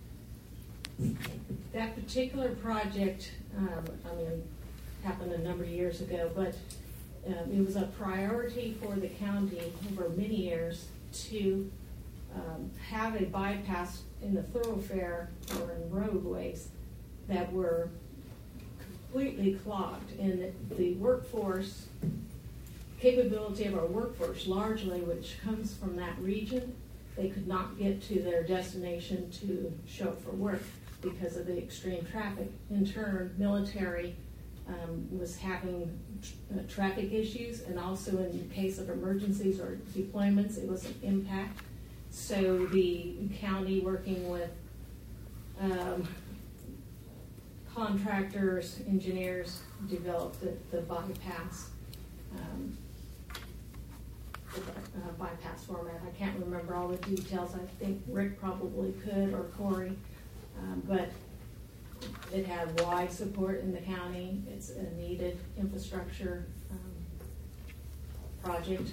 That particular project, um, I mean, happened a number of years ago, but um, it was a priority for the county over many years to um, have a bypass in the thoroughfare or in roadways that were completely clogged. And the workforce, capability of our workforce largely, which comes from that region, they could not get to their destination to show up for work because of the extreme traffic. In turn, military um, was having uh, traffic issues, and also in case of emergencies or deployments, it was an impact. So the county, working with um, contractors, engineers, developed the, the bypass um, the, uh, bypass format. I can't remember all the details. I think Rick probably could, or Corey. Um, but it had wide support in the county. It's a needed infrastructure um, project.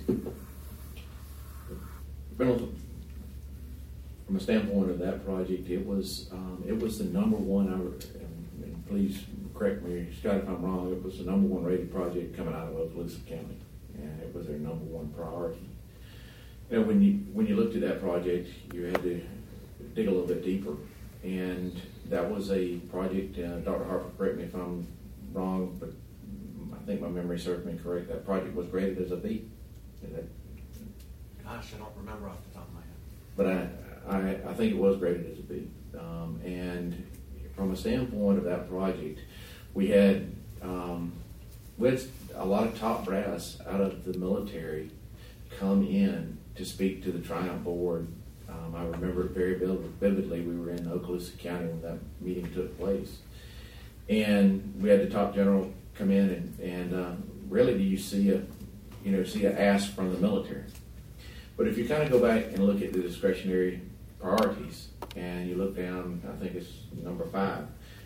From a standpoint of that project, it was um, it was the number one. I, and, and please correct me, Scott, if I'm wrong. It was the number one rated project coming out of Okaloosa County, and it was their number one priority. You know, when you when you looked at that project, you had to dig a little bit deeper. And that was a project, uh, Doctor Harper, correct me if I'm wrong, but I think my memory serves me correct. That project was graded as a B. Is that, Gosh, I don't remember off the top of my head. but I, I, I think it was graded as a B. Um, and from a standpoint of that project, we had, um, we had a lot of top brass out of the military come in to speak to the Triumph board. Um, I remember it very vividly. We were in Okaloosa County when that meeting took place. And we had the top general come in and, and uh, really do you see a, you know, see an ask from the military. But if you kind of go back and look at the discretionary priorities and you look down, I think it's number five,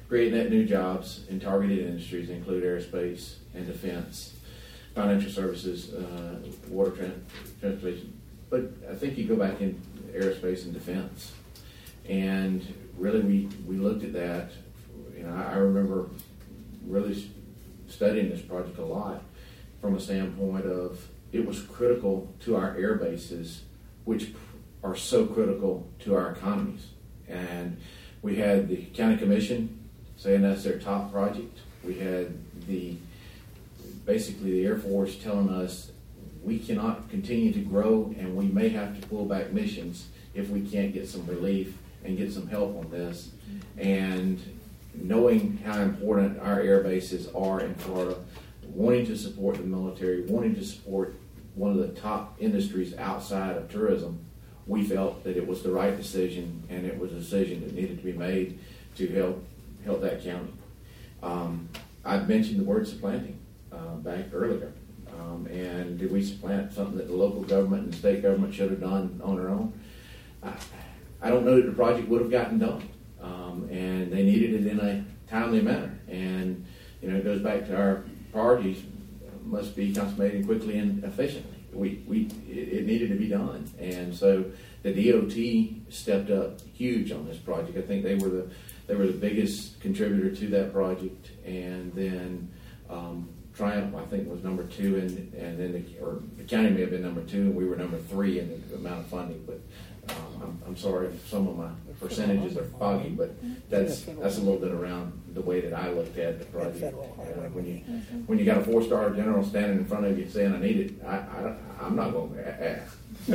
create net new jobs in targeted industries include aerospace and defense, financial services, uh, water tran- transportation. But I think you go back in aerospace and defense, and really we, we looked at that. You know, I, I remember really studying this project a lot from a standpoint of it was critical to our air bases, which are so critical to our economies. And we had the county commission saying that's their top project. We had the basically the Air Force telling us we cannot continue to grow and we may have to pull back missions if we can't get some relief and get some help on this. And knowing how important our air bases are in Florida, wanting to support the military, wanting to support one of the top industries outside of tourism, we felt that it was the right decision, and it was a decision that needed to be made to help help that county. Um, I mentioned the word supplanting uh, back earlier, um, and did we supplant something that the local government and the state government should have done on their own? I, I don't know that the project would have gotten done, um, and they needed it in a timely manner. And you know, it goes back to our priorities must be consummated quickly and efficiently. We, we, it, it needed to be done, and so the D O T stepped up huge on this project. I think they were the they were the biggest contributor to that project, and then um, Triumph, I think, was number two, and and then the, or the county may have been number two, and we were number three in the amount of funding. But um, I'm, I'm sorry if some of my percentages are foggy, but that's that's a little bit around the way that I looked at the project. Uh, when you when you got a four-star general standing in front of you saying, "I need it," I, I I'm not going to ask.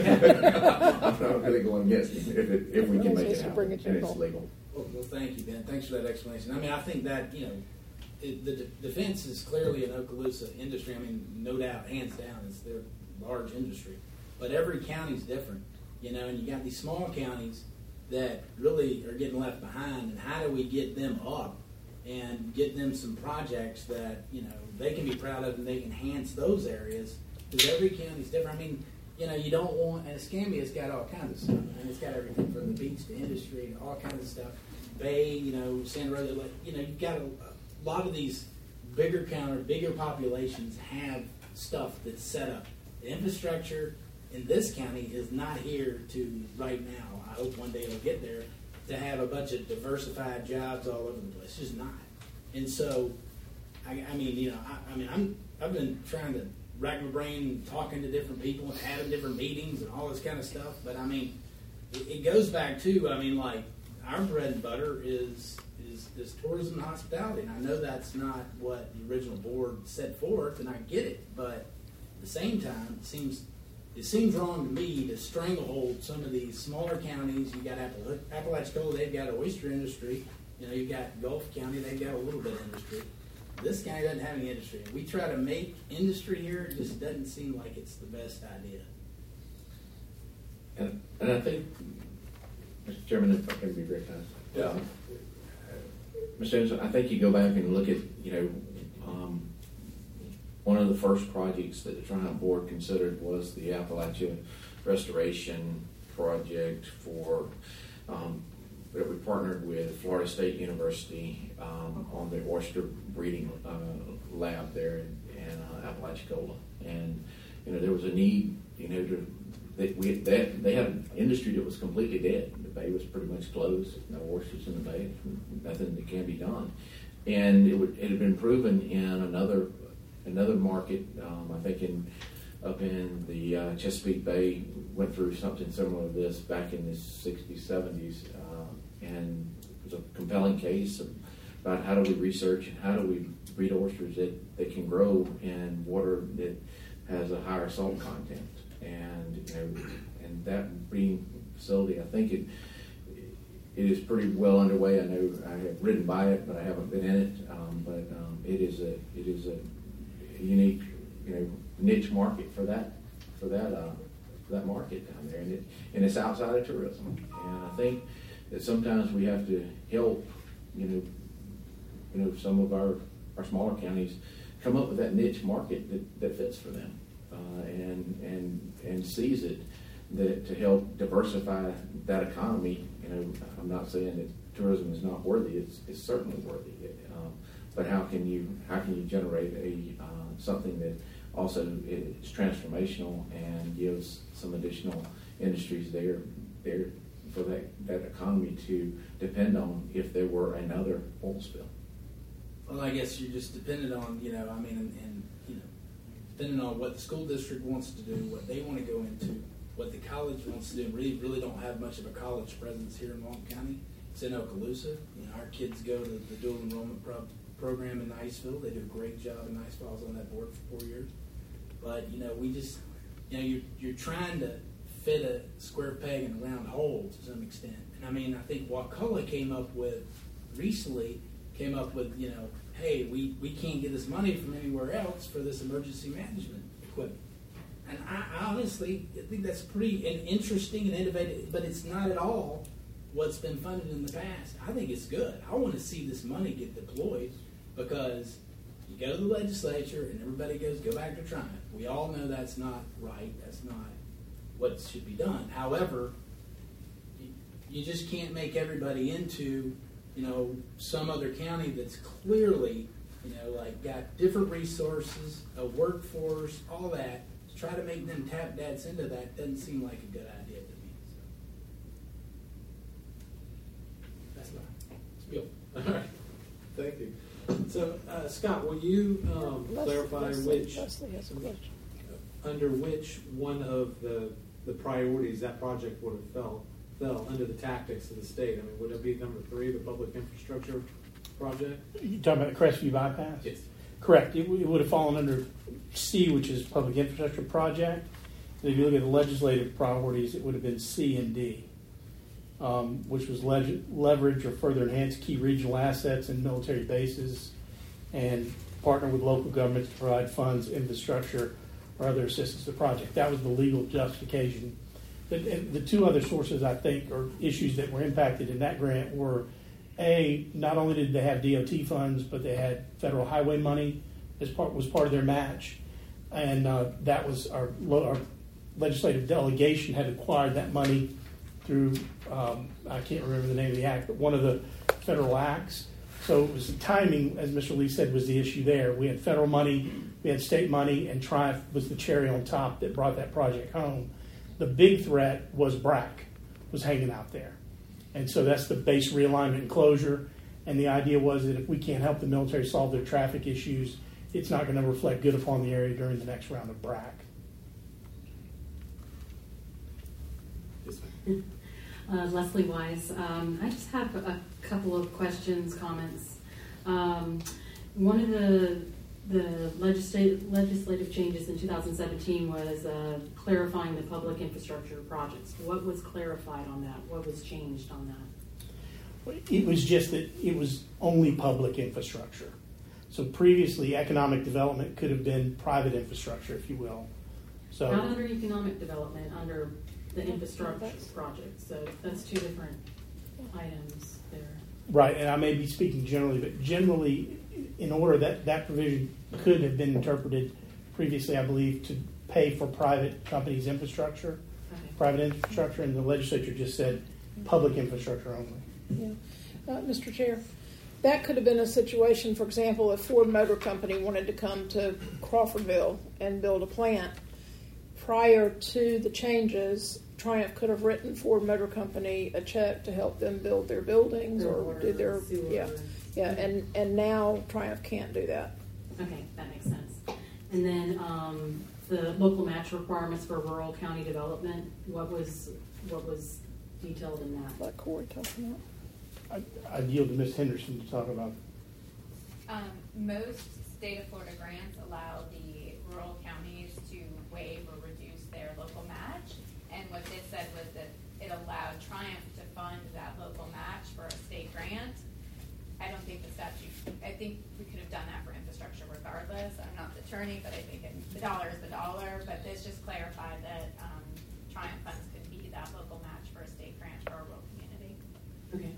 I'm not really going against him if it, if we can make it happen and it's legal. Well, well, thank you, Ben. Thanks for that explanation. I mean, I think that, you know, it, the de- defense is clearly an Okaloosa industry. I mean, no doubt, hands down, it's their large industry. But every county's different, you know, and you got these small counties that really are getting left behind. And how do we get them up and get them some projects that, you know, they can be proud of and they can enhance those areas? Because every county's different. I mean, you know, you don't want, and Escambia's got all kinds of stuff, and it's got everything from the beach to industry, all kinds of stuff. Bay, you know, Santa Rosa, like, you know, you've got a, a lot of these bigger counter, bigger populations have stuff that's set up. The infrastructure in this county is not here to, right now, I hope one day it'll get there, to have a bunch of diversified jobs all over the place. It's just not. And so, I, I mean, you know, I, I mean, I'm, I've been trying to rack my brain talking to different people and having different meetings and all this kind of stuff. But I mean, it, it goes back to, I mean, like, our bread and butter is, is is tourism and hospitality. And I know that's not what the original board set forth, and I get it. But at the same time, it seems it seems wrong to me to stranglehold some of these smaller counties. You got Appal- Apalachicola, they've got an oyster industry. You know, you got Gulf County, they've got a little bit of industry. This county doesn't have any industry. We try to make industry here, it just doesn't seem like it's the best idea. And, and I think, Mister Chairman, if I can be very fast. Yeah. Uh, Mister Anderson, I think you go back and look at, you know, um, one of the first projects that the Triumph Board considered was the Appalachia Restoration Project for um, that we partnered with Florida State University um, on the oyster breeding uh, lab there in, in uh, Apalachicola, and you know there was a need, you know, to that we that they had an industry that was completely dead. The bay was pretty much closed. No oysters in the bay. Nothing that can be done, and it would it had been proven in another another market. Um, I think in up in the uh, Chesapeake Bay went through something similar to this back in the sixties, seventies. And it was a compelling case about how do we research and how do we breed oysters that, that can grow in water that has a higher salt content. And you know, and that breeding facility, I think it it is pretty well underway. I know I have ridden by it, but I haven't been in it. Um, but um, it is a it is a unique, you know, niche market for that for that uh, for that market down there, and it and it's outside of tourism. And I think that sometimes we have to help, you know, you know, some of our, our smaller counties come up with that niche market that, that fits for them, uh, and and and seize it, that to help diversify that economy. You know, I'm not saying that tourism is not worthy, it's, it's certainly worthy. It, um, but how can you how can you generate a uh, something that also is transformational and gives some additional industries there there for that, that economy to depend on if there were another oil spill? Well, I guess you're just dependent on, you know, I mean, and, and you know, depending on what the school district wants to do, what they want to go into, what the college wants to do. Really, really don't have much of a college presence here in Long County. It's in Okaloosa. You know, our kids go to the dual enrollment pro- program in Niceville. They do a great job in Niceville. I was on that board for four years. But, you know, we just, you know, you're, you're trying to fit a square peg in a round hole to some extent. And I mean, I think Wakulla came up with, recently, came up with, you know, hey, we, we can't get this money from anywhere else for this emergency management equipment. And I, I honestly I think that's pretty and interesting and innovative, but it's not at all what's been funded in the past. I think it's good. I want to see this money get deployed because you go to the legislature and everybody goes, go back to Triumph. We all know that's not right. That's not what should be done. However, you, you just can't make everybody into, you know, some other county that's clearly, you know, like got different resources, a workforce, all that. To try to make them tap dads into that doesn't seem like a good idea to me. So. That's my spiel. All right, thank you. So, uh, Scott, will you um, Les- clarify Leslie, which, Leslie has a question. under which one of the, the priorities that project would have fell, fell under the tactics of the state? I mean, would it be number three, the public infrastructure project? You talking about the Crestview bypass? Yes. Correct. It, w- it would have fallen under C, which is public infrastructure project. And if you look at the legislative priorities, it would have been C and D, um, which was leg- leverage or further enhance key regional assets and military bases, and partner with local governments to provide funds, infrastructure, or other assistance to the project. That was the legal justification. The, and the two other sources, I think, or issues that were impacted in that grant were, A, not only did they have D O T funds, but they had federal highway money as part was part of their match, and uh, that was our, our legislative delegation had acquired that money through um, I can't remember the name of the act, but one of the federal acts. So it was the timing, as Mister Lee said, was the issue there. We had federal money, we had state money, and Triumph was the cherry on top that brought that project home. The big threat was B R A C, was hanging out there. And so that's the base realignment and closure. And the idea was that if we can't help the military solve their traffic issues, it's not going to reflect good upon the area during the next round of B R A C. Yes, Uh, Leslie Wise. Um, I just have a couple of questions, comments. Um, one of the the legislative legislative changes in two thousand seventeen was uh, clarifying the public infrastructure projects. What was clarified on that? What was changed on that? It was just that it was only public infrastructure. So previously, economic development could have been private infrastructure, if you will. So Not under economic development, under the infrastructure project. So that's two different items there. right, and I may be speaking generally, but generally, in order that that provision could have been interpreted previously, I believe, to pay for private companies' infrastructure, Okay. private infrastructure, and the legislature just said public infrastructure only. Yeah. Uh, Mister Chair, that could have been a situation, for example, if Ford Motor Company wanted to come to Crawfordville and build a plant. Prior to the changes, Triumph could have written Ford Motor Company a check to help them build their buildings Their or water, do their, sewer. yeah, yeah, and, and now Triumph can't do that. Okay, that makes sense. And then um, the local match requirements for rural county development, what was what was detailed in that? Like Corey talking about. I, I'd yield to Miz Henderson to talk about. Um, most state of Florida grants allow the rural counties to waive or reduce their local match. And what this said was that it allowed Triumph to fund that local match for a state grant. I don't think the statute, I think we could have done that for infrastructure regardless. I'm not the attorney, but I think it, the dollar is the dollar. But this just clarified that um, Triumph funds could be that local match for a state grant for a rural community. Okay.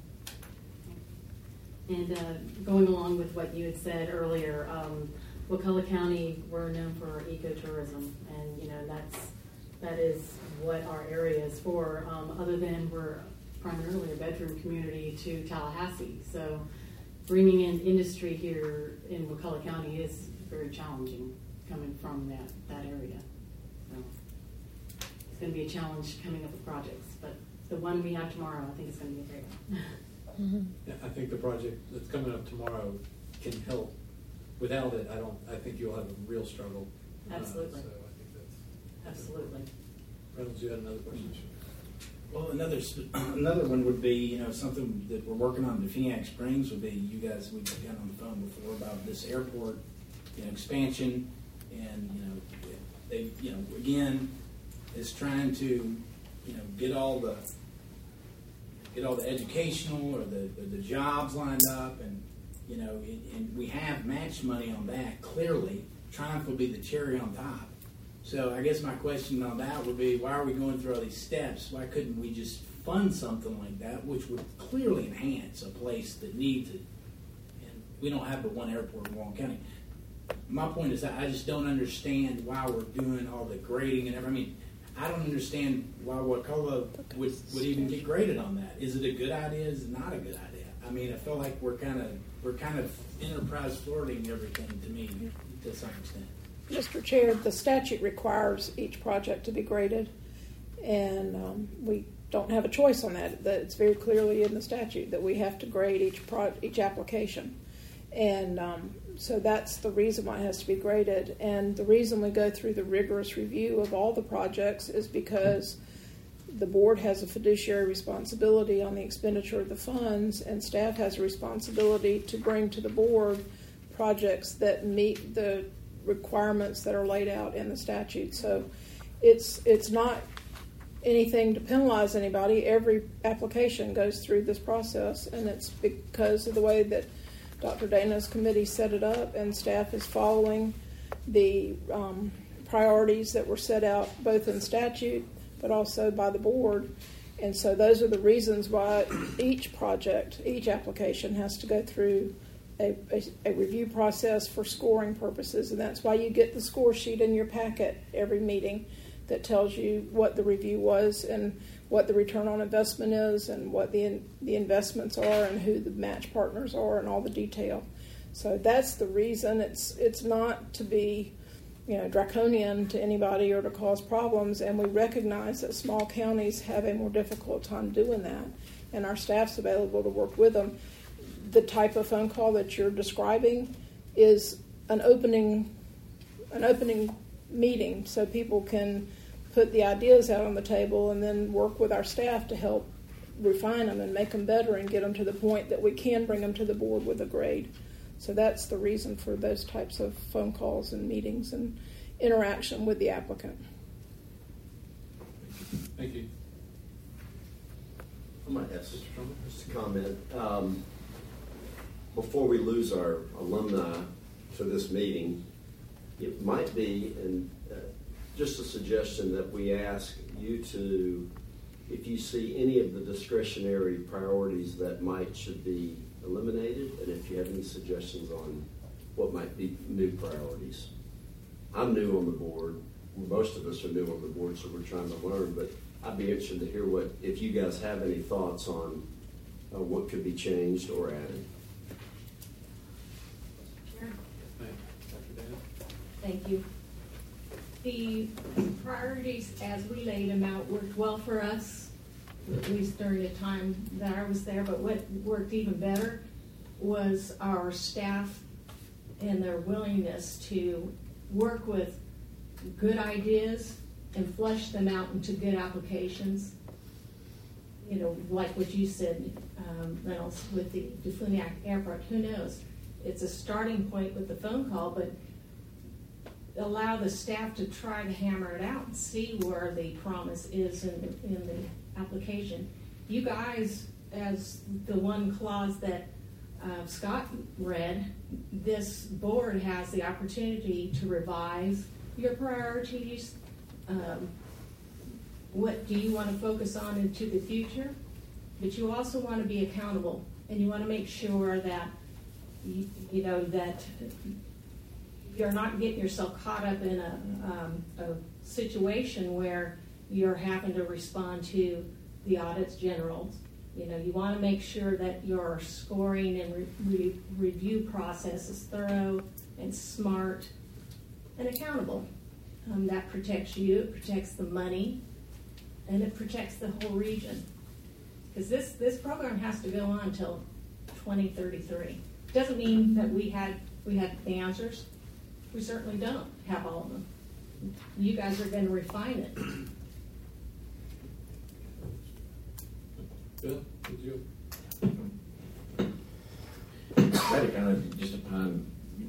And uh, going along with what you had said earlier, um, Wakulla County, we're known for ecotourism, and you know that's that is what our area is for. Um, other than we're primarily a bedroom community to Tallahassee. So bringing in industry here in McCullough County is very challenging coming from that, that area. So it's going to be a challenge coming up with projects, but the one we have tomorrow, I think is going to be a great one. Mm-hmm. Yeah, I think the project that's coming up tomorrow can help. Without it, I don't, I think you'll have a real struggle. Absolutely. Uh, So I think that's. Absolutely. Reynolds, you had another question? Well, another sp- another one would be, you know, something that we're working on in Defeniac Springs would be, you guys, we've got on the phone before about this airport, you know, expansion, and, you know, they, you know, again, is trying to, you know, get all the, get all the educational or the, or the jobs lined up, and, you know, and, and we have match money on that, clearly. Triumph will be the cherry on top. So I guess my question on that would be, why are we going through all these steps? Why couldn't we just fund something like that, which would clearly enhance a place that needs it? And we don't have but one airport in Warren County. My point is that I just don't understand why we're doing all the grading and everything. I mean, I don't understand why Wakulla would, would even get graded on that. Is it a good idea? Is it not a good idea? I mean, I feel like we're kind of we're kind of enterprise flirting everything to me to some extent. Mister Chair, the statute requires each project to be graded, and um, we don't have a choice on that. That it's very clearly in the statute that we have to grade each pro- each application, and um, so that's the reason why it has to be graded. And the reason we go through the rigorous review of all the projects is because the board has a fiduciary responsibility on the expenditure of the funds, and staff has a responsibility to bring to the board projects that meet the requirements that are laid out in the statute. So it's it's not anything to penalize anybody. Every application goes through this process, and it's because of the way that Doctor Dana's committee set it up, and staff is following the um, priorities that were set out both in statute but also by the board. And so those are the reasons why each project, each application has to go through A, a, a review process for scoring purposes, and that's why you get the score sheet in your packet every meeting that tells you what the review was and what the return on investment is and what the in, the investments are and who the match partners are and all the detail. So that's the reason. It's it's not to be, you know, draconian to anybody or to cause problems, and we recognize that small counties have a more difficult time doing that, and our staff's available to work with them. The type of phone call that you're describing is an opening an opening meeting, so people can put the ideas out on the table and then work with our staff to help refine them and make them better and get them to the point that we can bring them to the board with a grade. So that's the reason for those types of phone calls and meetings and interaction with the applicant. Thank you. I might ask just a comment. Um, before we lose our alumni to this meeting, it might be, and uh, just a suggestion that we ask you to, if you see any of the discretionary priorities that might should be eliminated, and if you have any suggestions on what might be new priorities. I'm new on the board. Most of us are new on the board, so we're trying to learn, but I'd be interested to hear what, if you guys have any thoughts on uh, what could be changed or added. Thank you. The priorities as we laid them out worked well for us, at least during the time that I was there, but what worked even better was our staff and their willingness to work with good ideas and flesh them out into good applications. You know, like what you said, um, Reynolds, with the Defuniak Airport, who knows? It's a starting point with the phone call, but allow the staff to try to hammer it out and see where the promise is in the, in the application. You guys, as the one clause that uh, Scott read, this board has the opportunity to revise your priorities. Um, what do you want to focus on into the future? But you also want to be accountable, and you want to make sure that you, you know that you're not getting yourself caught up in a, um, a situation where you're having to respond to the audits general You know, you want to make sure that your scoring and re- re- review process is thorough and smart and accountable. Um, that protects you, it protects the money, and it protects the whole region. Because this, this program has to go on until twenty thirty-three. Doesn't mean that we had we had the answers. We certainly don't have all of them. You guys are going to refine it. Bill, did you? I had to kind of just upon,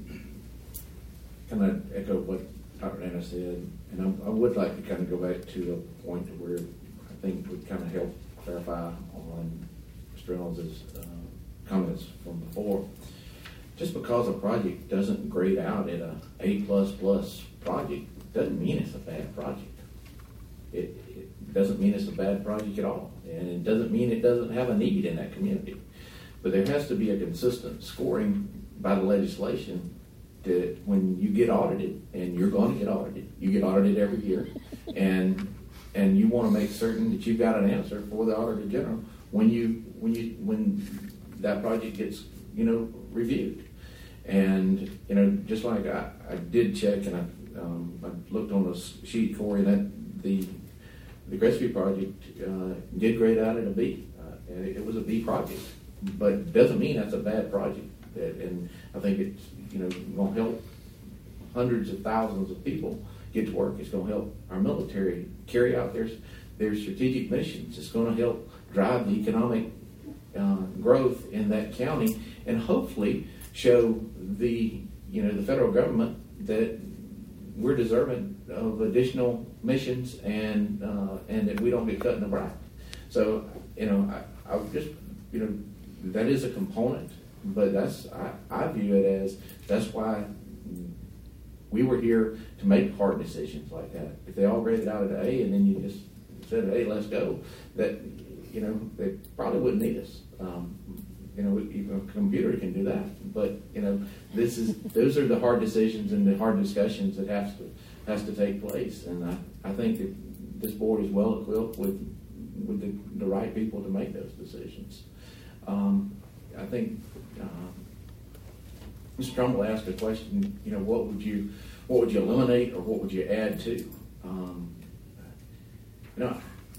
kind of echo what Doctor Dana said, and I, I would like to kind of go back to a point where I think would kind of help clarify on Mister Reynolds' uh, comments from before. Just because a project doesn't grade out at a A plus plus project doesn't mean it's a bad project. It, it doesn't mean it's a bad project at all, and it doesn't mean it doesn't have a need in that community. But there has to be a consistent scoring by the legislation that when you get audited, and you're going to get audited, you get audited every year, and and you want to make certain that you've got an answer for the Auditor General when you when you when that project gets you know reviewed. And you know, just like I, I did check, and I, um, I looked on the sheet, Corey, that the the Crestview project uh, did grade out at a B, uh, and it, it was a B project, but it doesn't mean that's a bad project. And I think it's you know going to help hundreds of thousands of people get to work. It's going to help our military carry out their their strategic missions. It's going to help drive the economic uh, growth in that county, and hopefully show the you know the federal government that we're deserving of additional missions, and uh, and that we don't get cut in the bride. So you know I, I just you know that is a component, but that's I, I view it as that's why we were here to make hard decisions like that. If they all graded out at an A and then you just said, hey, let's go, that you know they probably wouldn't need us. Um, You know, even a computer can do that, but you know, this is those are the hard decisions and the hard discussions that has to has to take place. And I, I think that this board is well equipped with with the, the right people to make those decisions. Um, I think uh, Mister Trumbull asked a question. You know, what would you what would you eliminate or what would you add to? Um, you know,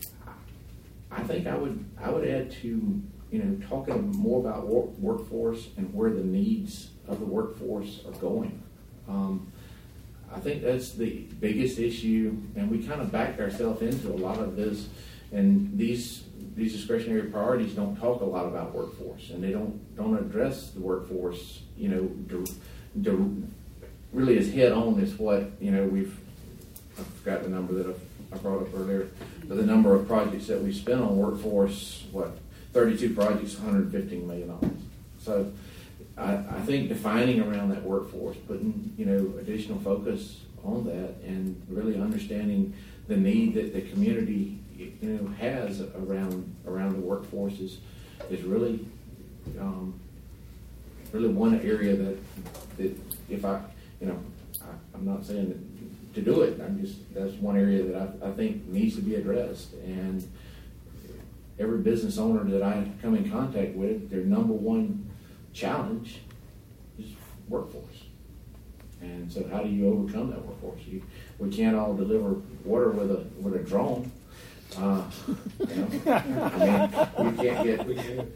I think I would I would add to. You know, talking more about work, workforce and where the needs of the workforce are going. Um, I think that's the biggest issue, and we kind of backed ourselves into a lot of this. And these these discretionary priorities don't talk a lot about workforce, and they don't don't address the workforce. You know, to, to really as head on as what you know we've. I forgot the number that I brought up earlier, but the number of projects that we spent on workforce. What. thirty-two projects, one hundred fifteen million dollars. So I, I think defining around that workforce, putting you know additional focus on that, and really understanding the need that the community you know has around around the workforce is, is really um, really one area that that if I you know I, I'm not saying that to do it. I'm just that's one area that I, I think needs to be addressed. And every business owner that I come in contact with, their number one challenge is workforce. And so how do you overcome that workforce? You, we can't all deliver water with a with a drone. Uh, you know, I mean, we can't get. We can't,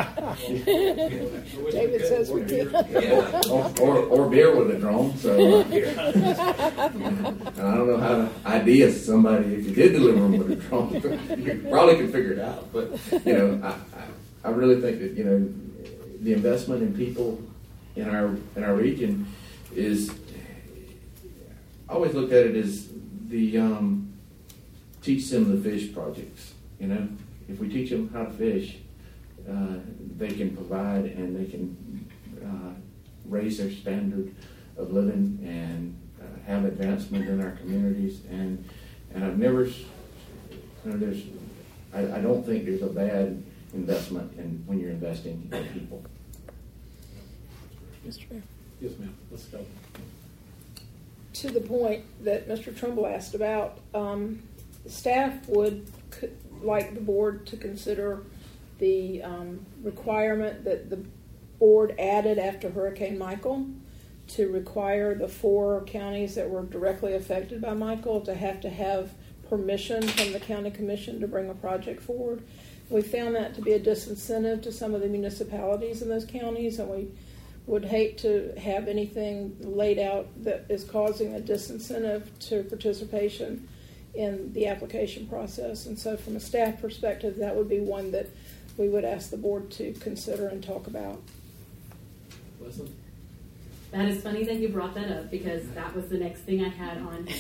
David says we can. Or, or, or beer with a drone. So, uh, and I don't know how to idea somebody if you did deliver them with a drone. You probably could figure it out. But you know, I, I, I really think that you know the investment in people in our in our region is. I always looked at it as the. Um, Teach them the fish projects. You know, if we teach them how to fish, uh, they can provide and they can uh, raise their standard of living and uh, have advancement in our communities. And and I've never, you know, there's, I, I don't think there's a bad investment in when you're investing in people. Mister Mayor. Yes, ma'am. Let's go. To the point that Mister Trumbull asked about. Um, Staff would like the board to consider the um, requirement that the board added after Hurricane Michael to require the four counties that were directly affected by Michael to have to have permission from the county commission to bring a project forward. We found that to be a disincentive to some of the municipalities in those counties, and we would hate to have anything laid out that is causing a disincentive to participation in the application process. And so from a staff perspective, that would be one that we would ask the board to consider and talk about. Leslie? That is funny that you brought that up, because that was the next thing I had on.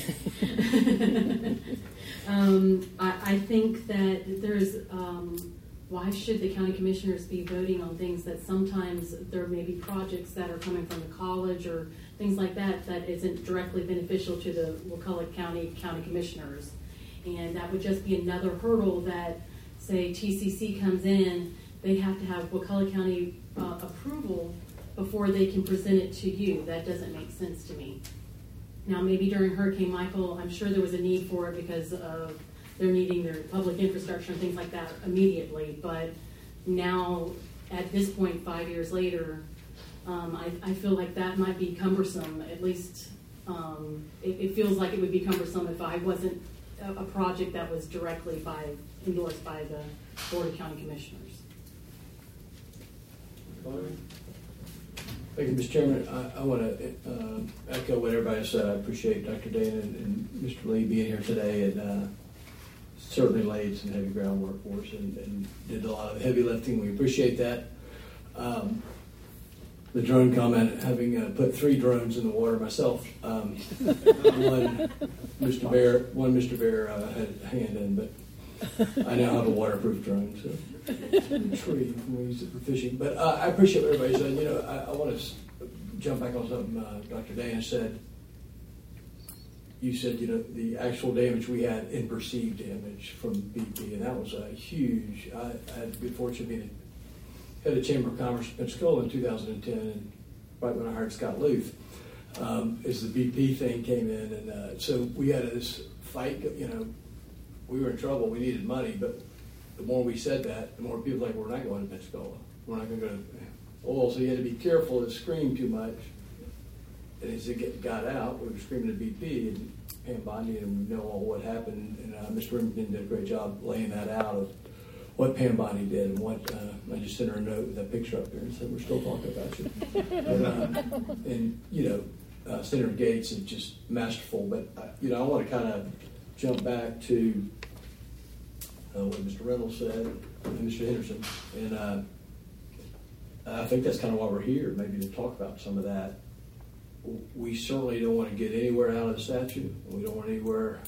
um, I, I think that there's, um, why should the county commissioners be voting on things that sometimes there may be projects that are coming from the college or things like that that isn't directly beneficial to the Wakulla County County Commissioners? And that would just be another hurdle that, say, T C C comes in, they have to have Wakulla County uh, approval before they can present it to you. That doesn't make sense to me. Now, maybe during Hurricane Michael, I'm sure there was a need for it because of they're needing their public infrastructure and things like that immediately. But now, at this point, five years later, um, I, I feel like that might be cumbersome. At least um, it, it feels like it would be cumbersome if I wasn't a, a project that was directly by endorsed by the Board of County Commissioners. Thank you, Mister Chairman. I, I want to uh, echo what everybody said. I appreciate Doctor Dana and, and Mister Lee being here today, and uh, certainly laid some heavy groundwork for us and, and did a lot of heavy lifting. We appreciate that. Um, the drone comment, having uh, put three drones in the water myself, um, one Mister Bear, one Mister Bear uh, had a hand in, but I now have a waterproof drone, so tree we use it for fishing. But uh, I appreciate what everybody said. You know, I, I want to jump back on something uh, Doctor Dana said. You said, you know, the actual damage we had in perceived damage from B P, and that was a huge. I, I had the good fortune of being head of Chamber of Commerce in Pensacola in two thousand ten, and right when I hired Scott Luth, um, as the B P thing came in, and uh, so we had this fight. You know, we were in trouble. We needed money, but the more we said that, the more people were like, we're not going to Pensacola. We're not going to go to oil. So you had to be careful to scream too much. And as it get, got out, we were screaming at B P and Pam Bondi, and we know all what happened. And uh, Mister Remington did a great job laying that out of what Pam Bondi did and what uh, I just sent her a note with that picture up there and said, we're still talking about you. and, uh, and, you know, uh, Senator Gates is just masterful. But, uh, you know, I want to kind of jump back to uh, what Mister Reynolds said and Mister Henderson. And uh, I think that's kind of why we're here, maybe to talk about some of that. We certainly don't want to get anywhere out of the statute. We don't want anywhere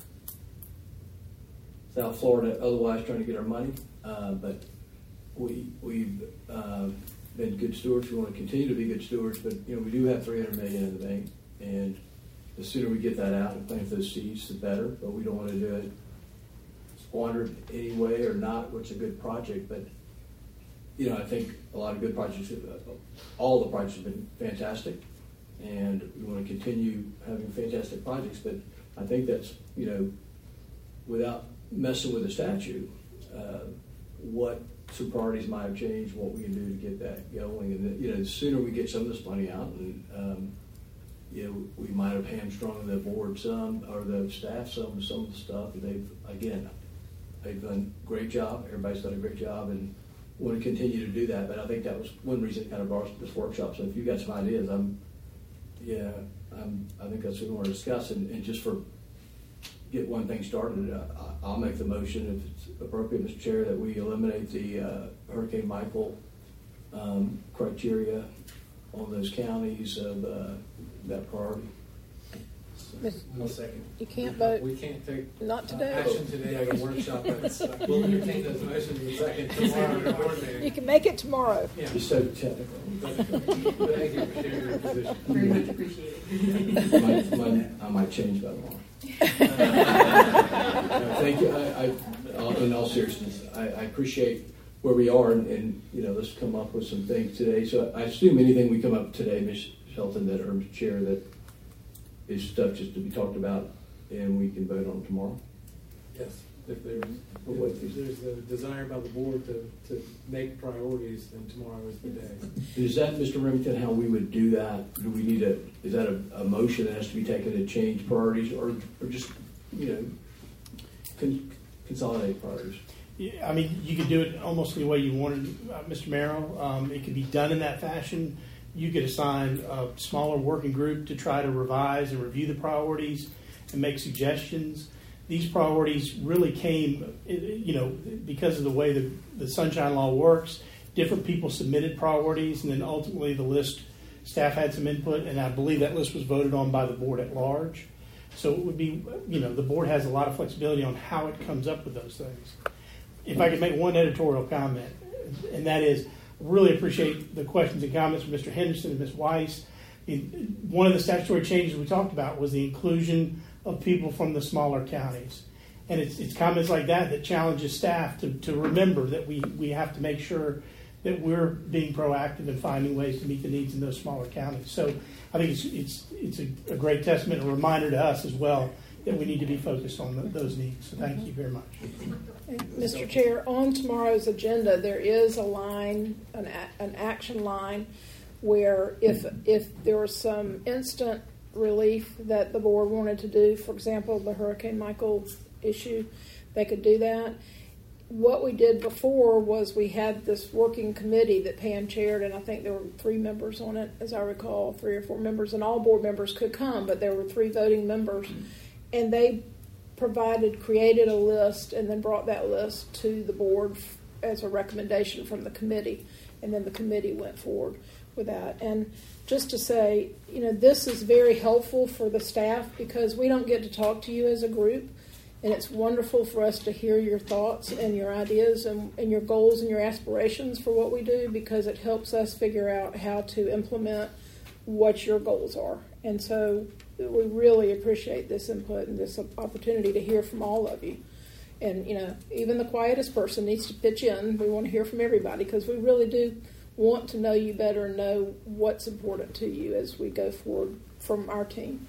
South Florida otherwise trying to get our money. Uh, but we, we've uh, been good stewards. We want to continue to be good stewards. But, you know, we do have three hundred million dollars in the bank. And the sooner we get that out and plant those seeds, the better. But we don't want to do it squandered anyway or not, which is a good project. But, you know, I think a lot of good projects, all the projects have been fantastic. And we want to continue having fantastic projects, but I think that's, you know, without messing with the statute, uh, what some priorities might have changed, what we can do to get that going. And, you know, the sooner we get some of this money out, and, um, you know, we might have hamstrung the board some, or the staff some, with some of the stuff. And they've, again, they've done a great job. Everybody's done a great job, and want to continue to do that. But I think that was one reason it kind of brought us to this workshop. So if you've got some ideas, I'm, Yeah, um, I think that's what we want to discuss, and, and just for get one thing started, uh, I'll make the motion, if it's appropriate, Mister Chair, that we eliminate the uh, Hurricane Michael um, criteria on those counties of uh, that priority. One second. You can't vote. We can't take Not uh, today. action today at a workshop, but we'll entertain those motions in a second tomorrow at the board meeting. You can make it tomorrow. Yeah. You're so technical. But thank you for sharing your position. Very much appreciated. my, my, I might change by tomorrow. uh, thank you. I, I, in all seriousness, I, I appreciate where we are, and, and you know, let's come up with some things today. So I assume anything we come up today, Miz Shelton, that or Mister Chair, that is stuff just to be talked about, and we can vote on tomorrow. Yes. If there's, if there's a desire by the board to, to make priorities, then tomorrow is the day. Is that, Mister Remington, how we would do that? Do we need a, is that a, a motion that has to be taken to change priorities, or, or just, you know, con- consolidate priorities? Yeah, I mean, you could do it almost the way you wanted, uh, Mister Merrill. Um, it could be done in that fashion. You could assign a smaller working group to try to revise and review the priorities and make suggestions. These priorities really came, you know, because of the way the, the Sunshine Law works. Different people submitted priorities, and then ultimately the list, staff had some input, and I believe that list was voted on by the board at large. So it would be, you know, the board has a lot of flexibility on how it comes up with those things. If I could make one editorial comment, and that is, really appreciate the questions and comments from Mister Henderson and Miz Weiss. One of the statutory changes we talked about was the inclusion of people from the smaller counties. And it's, it's comments like that that challenges staff to, to remember that we, we have to make sure that we're being proactive in finding ways to meet the needs in those smaller counties. So I think it's, it's, it's a, a great testament, a reminder to us as well that we need to be focused on the, those needs. So thank you very much. Mister Chair, on tomorrow's agenda, there is a line, an, a, an action line, where if if there was some instant relief that the board wanted to do, for example, the Hurricane Michael issue, they could do that. What we did before was we had this working committee that Pam chaired, and I think there were three members on it, as I recall, three or four members, and all board members could come, but there were three voting members, and they provided, created a list, and then brought that list to the board as a recommendation from the committee, and then the committee went forward with that. And just to say, you know, this is very helpful for the staff because we don't get to talk to you as a group, and it's wonderful for us to hear your thoughts and your ideas and, and your goals and your aspirations for what we do, because it helps us figure out how to implement what your goals are. And so we really appreciate this input and this opportunity to hear from all of you. And, you know, even the quietest person needs to pitch in. We want to hear from everybody because we really do want to know you better and know what's important to you as we go forward from our team.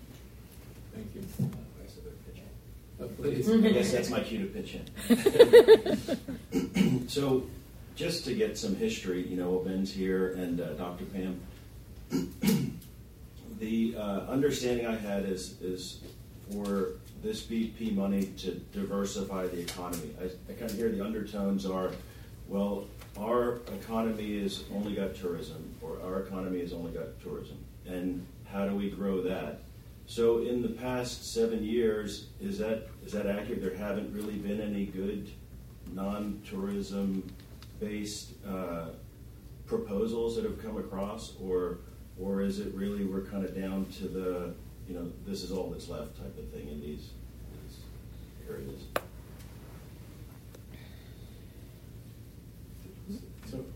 Thank you. Uh, I please. guess that's my cue to pitch in. So, just to get some history, you know, Ben's here and uh, Doctor Pam. The uh, understanding I had is is for this B P money to diversify the economy. I, I kind of hear the undertones are, well, our economy has only got tourism, or our economy has only got tourism, and how do we grow that? So in the past seven years, is that is that accurate? There haven't really been any good non-tourism based uh, proposals that have come across, or or is it really we're kind of down to the, you know, this is all that's left type of thing in these, these areas? So,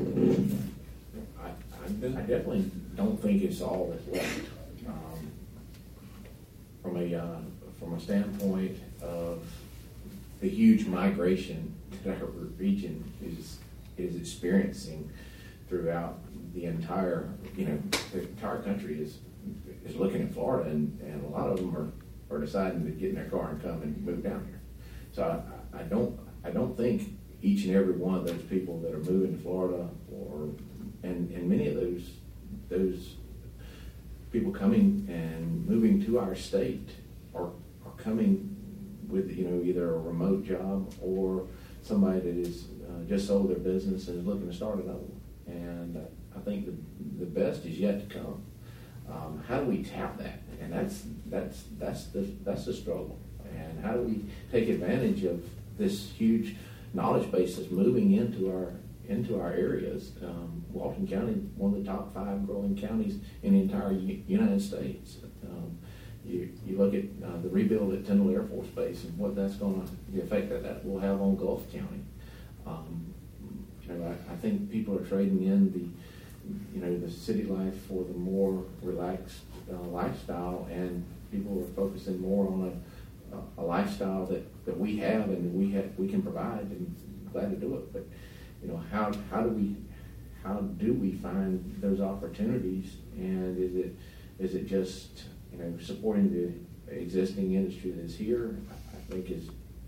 I, I, I definitely don't think it's all that's left. Um, from a uh, from a standpoint of the huge migration that our region is is experiencing throughout the entire, you know, the entire country is is looking at Florida, and, and a lot of them are, are deciding to get in their car and come and move down here. So I, I don't I don't think each and every one of those people that are moving to Florida, or and, and many of those those people coming and moving to our state are are coming with, you know, either a remote job or somebody that is uh, just sold their business and is looking to start another one. And uh, I think the the best is yet to come. Um, how do we tap that? And that's that's that's the that's the struggle. And how do we take advantage of this huge knowledge base that's moving into our into our areas? Um, Walton County, one of the top five growing counties in the entire U- United States. Um, you, you look at uh, the rebuild at Tyndall Air Force Base and what that's going to, the effect that that will have on Gulf County. Um, you know, I, I think people are trading in the, you know, the city life for the more relaxed uh, lifestyle, and people are focusing more on a, a lifestyle that, that we have and we have we can provide, and glad to do it. But you know, how how do we how do we find those opportunities? And is it is it just, you know, supporting the existing industry that's here? I think is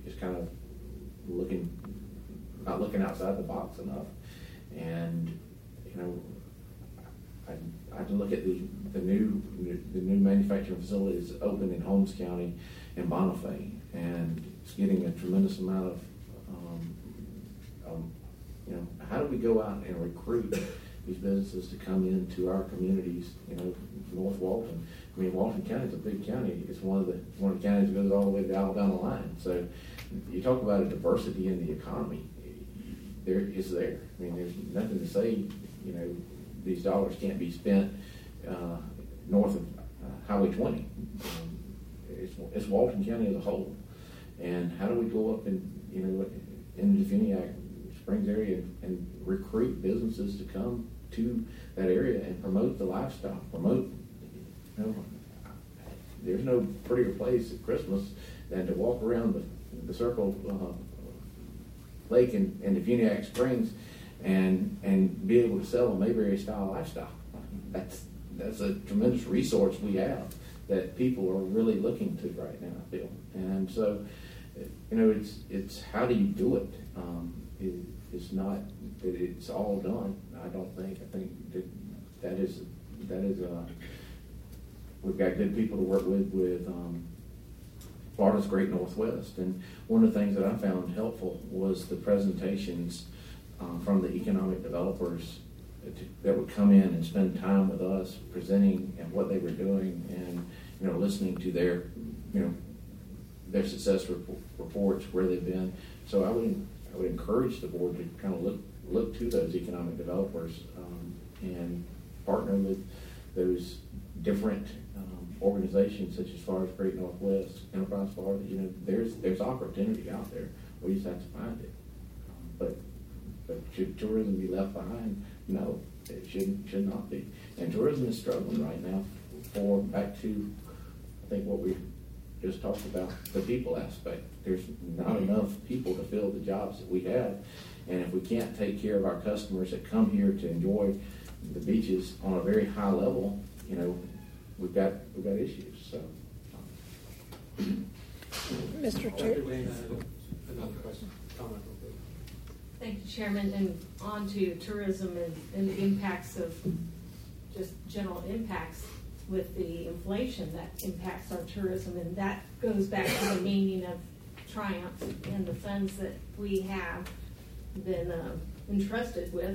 is kind of looking, not looking outside the box enough. And, you know, I, I can look at the, the new the new manufacturing facilities open in Holmes County and Bonifay, and it's getting a tremendous amount of, um, um, you know, how do we go out and recruit these businesses to come into our communities, you know, North Walton. I mean, Walton County is a big county. It's one of the one of the counties that goes all the way to the Alabama line. So you talk about a diversity in the economy. There is there. I mean, there's nothing to say, you know, these dollars can't be spent uh, north of uh, Highway twenty. Um, it's, it's Walton County as a whole. And how do we go up and, you know, in the Definiak Springs area and, and recruit businesses to come to that area and promote the lifestyle, promote, you know, there's no prettier place at Christmas than to walk around the, the Circle uh, Lake in, in Definiak Springs and and be able to sell a Mayberry style lifestyle. That's that's a tremendous resource we have that people are really looking to right now, I feel. And so, you know, it's it's how do you do it? Um, it it's not that it's all done. I don't think. I think that that is that is uh, we've got good people to work with with um, Florida's Great Northwest. And one of the things that I found helpful was the presentations um, from the economic developers that would come in and spend time with us presenting and what they were doing, and you know, listening to their you know their success rep- reports, where they've been. So I would I would encourage the board to kind of look look to those economic developers um, and partner with those different um, organizations, such as far as Great Northwest, Enterprise Florida. You know, there's there's opportunity out there. We just have to find it. Um, but but should tourism be left behind? No, it should should not be. And tourism is struggling right now. For back to, I think what we just talked about, the people aspect. There's not enough people to fill the jobs that we have, and if we can't take care of our customers that come here to enjoy the beaches on a very high level, you know, we've got we've got issues. So, Mister Doctor Chair. Dana had another question, comment. Thank you, Chairman. And on to tourism and, and the impacts of just general impacts with the inflation that impacts our tourism. And that goes back to the meaning of Triumph and the funds that we have been uh, entrusted with.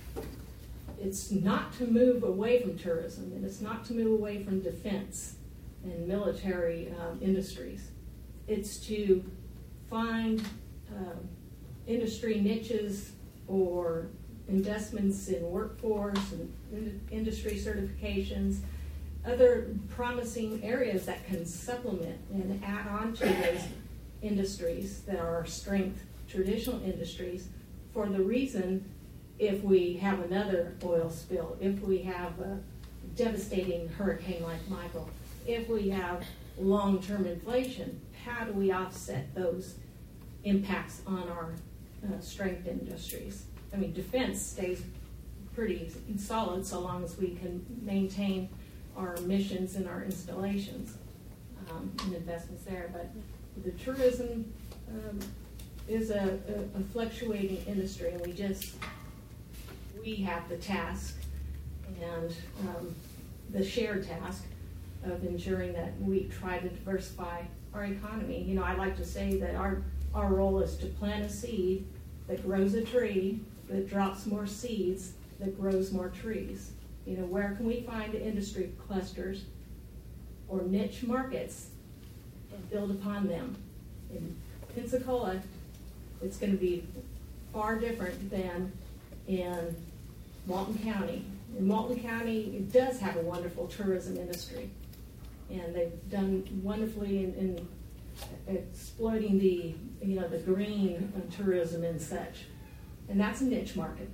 It's not to move away from tourism, and it's not to move away from defense and military um, industries. It's to find um, industry niches or investments in workforce and in industry certifications, other promising areas that can supplement and add on to those industries that are our strength, traditional industries, for the reason if we have another oil spill, if we have a devastating hurricane like Michael, if we have long-term inflation, how do we offset those impacts on our Uh, strength industries? I mean, defense stays pretty solid so long as we can maintain our missions and our installations um, and investments there. But the tourism um, is a, a, a fluctuating industry, and we just we have the task and um, the shared task of ensuring that we try to diversify our economy. You know, I like to say that our our role is to plant a seed that grows a tree, that drops more seeds, that grows more trees. You know, where can we find industry clusters or niche markets and build upon them? In Pensacola, it's going to be far different than in Walton County. In Walton County, it does have a wonderful tourism industry, and they've done wonderfully in, in exploiting the you know the green tourism and such, and that's a niche market.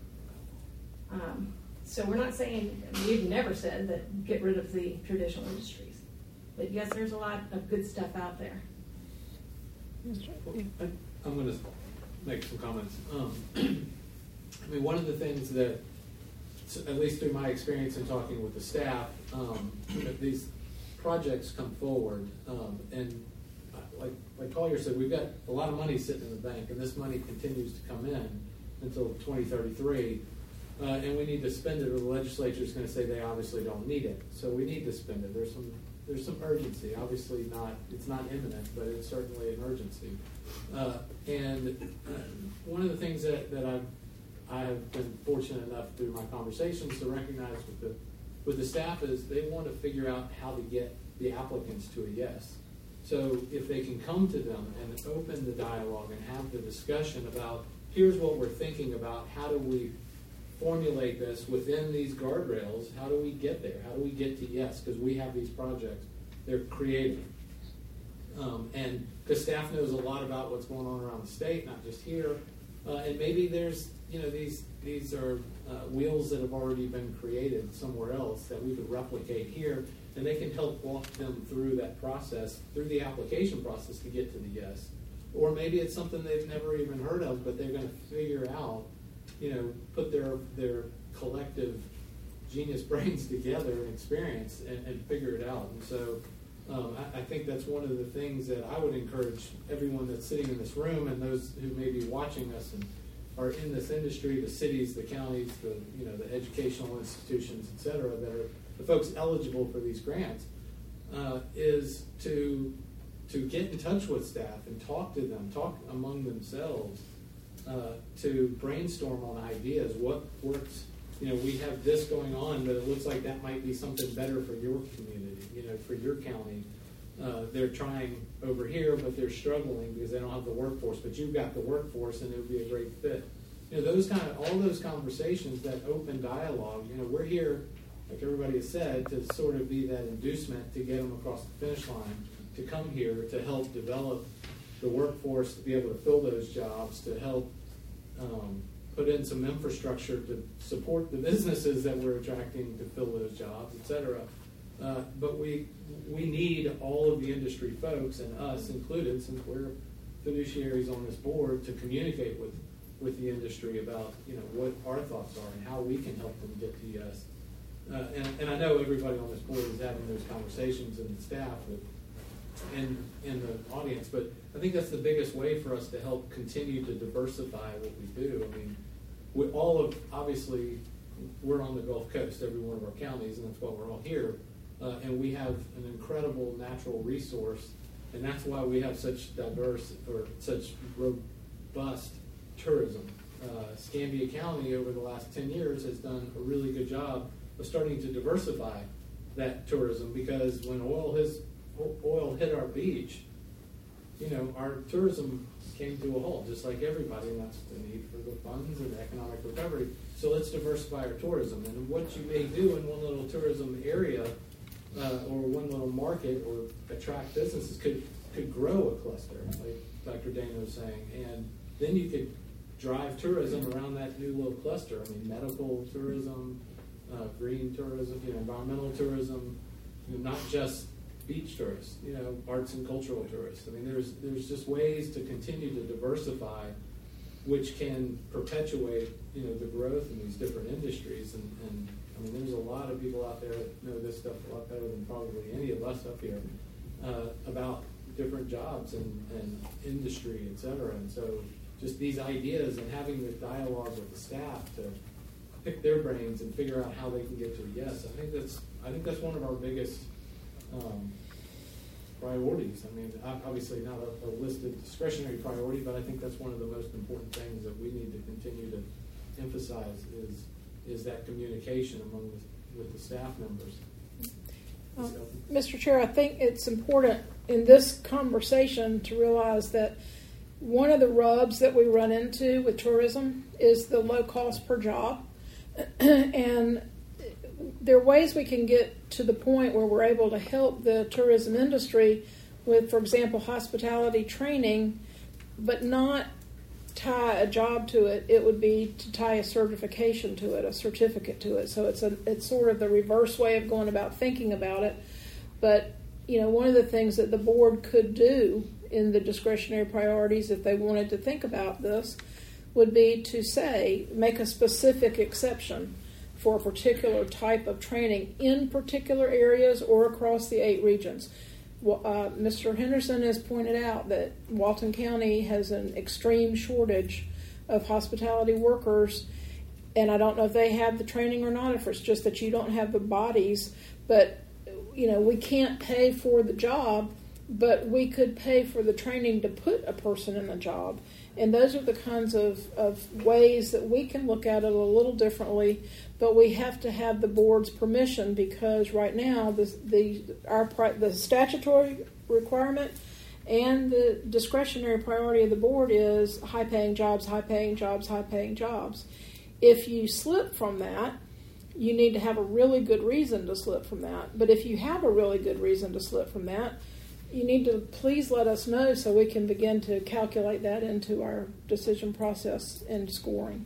Um, so we're not saying, we've never said that get rid of the traditional industries, but yes, there's a lot of good stuff out there. I'm going to make some comments. Um, I mean, one of the things that, at least through my experience in talking with the staff, um, that these projects come forward, um, and like, like Collier said, we've got a lot of money sitting in the bank, and this money continues to come in until twenty thirty-three, uh, and we need to spend it, or the legislature is going to say they obviously don't need it. So we need to spend it. There's some there's some urgency. Obviously not, it's not imminent, but it's certainly an urgency. Uh, and uh, one of the things that, that I've I have been fortunate enough through my conversations to recognize with the with the staff is they want to figure out how to get the applicants to a yes. So if they can come to them and open the dialogue and have the discussion about, here's what we're thinking about, how do we formulate this within these guardrails, how do we get there? How do we get to yes? Because we have these projects, they're creative. Um, and because staff knows a lot about what's going on around the state, not just here. Uh, and maybe there's, you know, these these are uh, wheels that have already been created somewhere else that we could replicate here, and they can help walk them through that process, through the application process to get to the yes. Or maybe it's something they've never even heard of, but they're going to figure out, you know, put their their collective genius brains together and experience and, and figure it out. And so um, I, I think that's one of the things that I would encourage everyone that's sitting in this room and those who may be watching us and are in this industry, the cities, the counties, the you know the educational institutions, et cetera, that are the folks eligible for these grants, uh, is to to get in touch with staff and talk to them, talk among themselves, uh, to brainstorm on ideas. What works? You know, we have this going on, but it looks like that might be something better for your community, you know, for your county. Uh, they're trying over here, but they're struggling because they don't have the workforce. But you've got the workforce, and it would be a great fit. You know, those kind of all those conversations, that open dialogue. You know, we're here, like everybody has said, to sort of be that inducement to get them across the finish line, to come here to help develop the workforce, to be able to fill those jobs, to help um, put in some infrastructure to support the businesses that we're attracting to fill those jobs, et cetera. Uh, but we we need all of the industry folks, and us included, since we're fiduciaries on this board, to communicate with, with the industry about, you know, what our thoughts are and how we can help them get to yes. Uh, and, and I know everybody on this board is having those conversations, and the staff with, and in the audience, but I think that's the biggest way for us to help continue to diversify what we do. I mean, we all of, obviously, we're on the Gulf Coast, every one of our counties, and that's why we're all here. Uh, and we have an incredible natural resource, and that's why we have such diverse or such robust tourism. Uh, Escambia County over the last ten years has done a really good job of starting to diversify that tourism, because when oil has oil hit our beach, you know, our tourism came to a halt, just like everybody, and that's the need for the funds and economic recovery. So let's diversify our tourism, and what you may do in one little tourism area uh, or one little market or attract businesses could could grow a cluster, like Doctor Dana was saying, and then you could drive tourism around that new little cluster. I mean, medical tourism, uh, green tourism, you know, environmental tourism, you know, not just beach tourists, you know, arts and cultural tourists. I mean, there's there's just ways to continue to diversify, which can perpetuate, you know, the growth in these different industries. And, and I mean, there's a lot of people out there that know this stuff a lot better than probably any of us up here uh, about different jobs and, and industry, et cetera. And so just these ideas and having the dialogue with the staff to pick their brains and figure out how they can get to a yes. I think that's I think that's one of our biggest Um, priorities. I mean, obviously not a, a listed discretionary priority, but I think that's one of the most important things that we need to continue to emphasize is is that communication among the, with the staff members. Uh, Mister Chair, I think it's important in this conversation to realize that one of the rubs that we run into with tourism is the low cost per job. And there are ways we can get to the point where we're able to help the tourism industry with, for example, hospitality training, but not tie a job to it. It would be to tie a certification to it, a certificate to it. So it's a it's sort of the reverse way of going about thinking about it. But, you know, one of the things that the board could do in the discretionary priorities, if they wanted to think about this, would be to say, make a specific exception for a particular type of training in particular areas or across the eight regions. Well, uh, Mister Henderson has pointed out that Walton County has an extreme shortage of hospitality workers, and I don't know if they have the training or not, if it's just that you don't have the bodies, but, you know, we can't pay for the job, but we could pay for the training to put a person in a job. And those are the kinds of, of ways that we can look at it a little differently, but we have to have the board's permission, because right now the the our the statutory requirement and the discretionary priority of the board is high-paying jobs, high-paying jobs, high-paying jobs. If you slip from that, you need to have a really good reason to slip from that. But if you have a really good reason to slip from that, you need to please let us know so we can begin to calculate that into our decision process and scoring.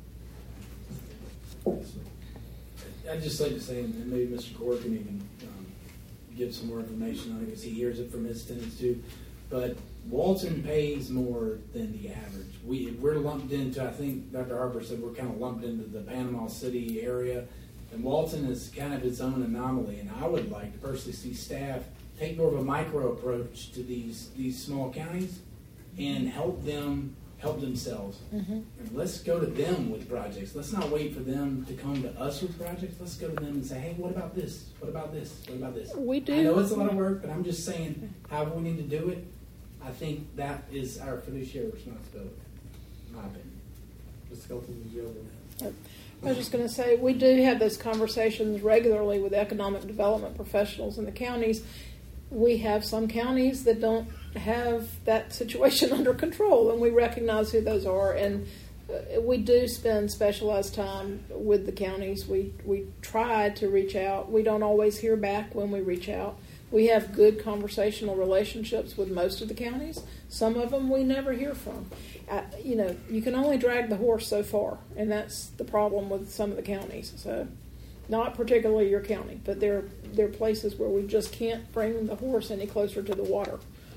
I'd just like to say, and maybe Mister Corkin can um, give some more information on it because he hears it from his tenants too, but Walton pays more than the average. We, we're lumped into, I think Doctor Harper said we're kind of lumped into the Panama City area, and Walton is kind of its own anomaly, and I would like to personally see staff take more of a micro approach to these these small counties and help them help themselves. Mm-hmm. And let's go to them with projects. Let's not wait for them to come to us with projects. Let's go to them and say, hey, what about this? What about this? What about this? We do. I know it's a lot of work, but I'm just saying, however we need to do it, I think that is our fiduciary responsibility, in my opinion. Miz Skelton, did you have I was just going to say, we do have those conversations regularly with economic development professionals in the counties. We have some counties that don't have that situation under control, and we recognize who those are. And uh, we do spend specialized time with the counties. We we try to reach out. We don't always hear back when we reach out. We have good conversational relationships with most of the counties. Some of them we never hear from. Uh, you know, you can only drag the horse so far, and that's the problem with some of the counties. So, not particularly your county, but there there are places where we just can't bring the horse any closer to the water.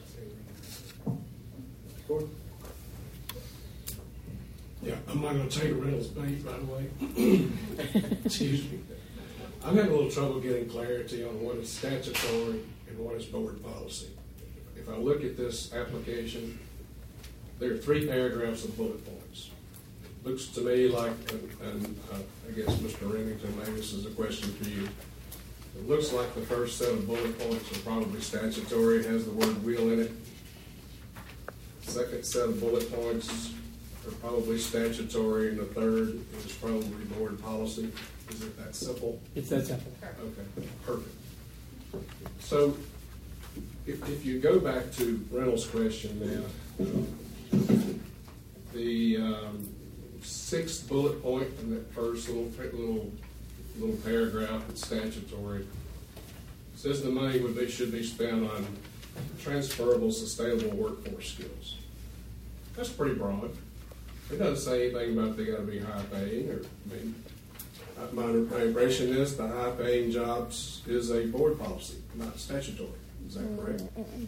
Yeah, I'm not going to take a Reynolds bait right away. Excuse me. I'm having a little trouble getting clarity on what is statutory and what is board policy. If I look at this application, there are three paragraphs of bullet points. Looks to me like, and, and uh, I guess Mister Remington, maybe this is a question for you. It looks like the first set of bullet points are probably statutory, it has the word "will" in it. Second set of bullet points are probably statutory, and the third is probably board policy. Is it that simple? It's that simple. Okay, perfect. So, if, if you go back to Reynolds' question now, uh, the um, sixth bullet point in that first little little little paragraph, it's statutory, says the money would be should be spent on transferable, sustainable workforce skills. That's pretty broad. It doesn't say anything about they got to be high paying, or I mean, my, my impression is the high paying jobs is a board policy, not statutory. Is that correct?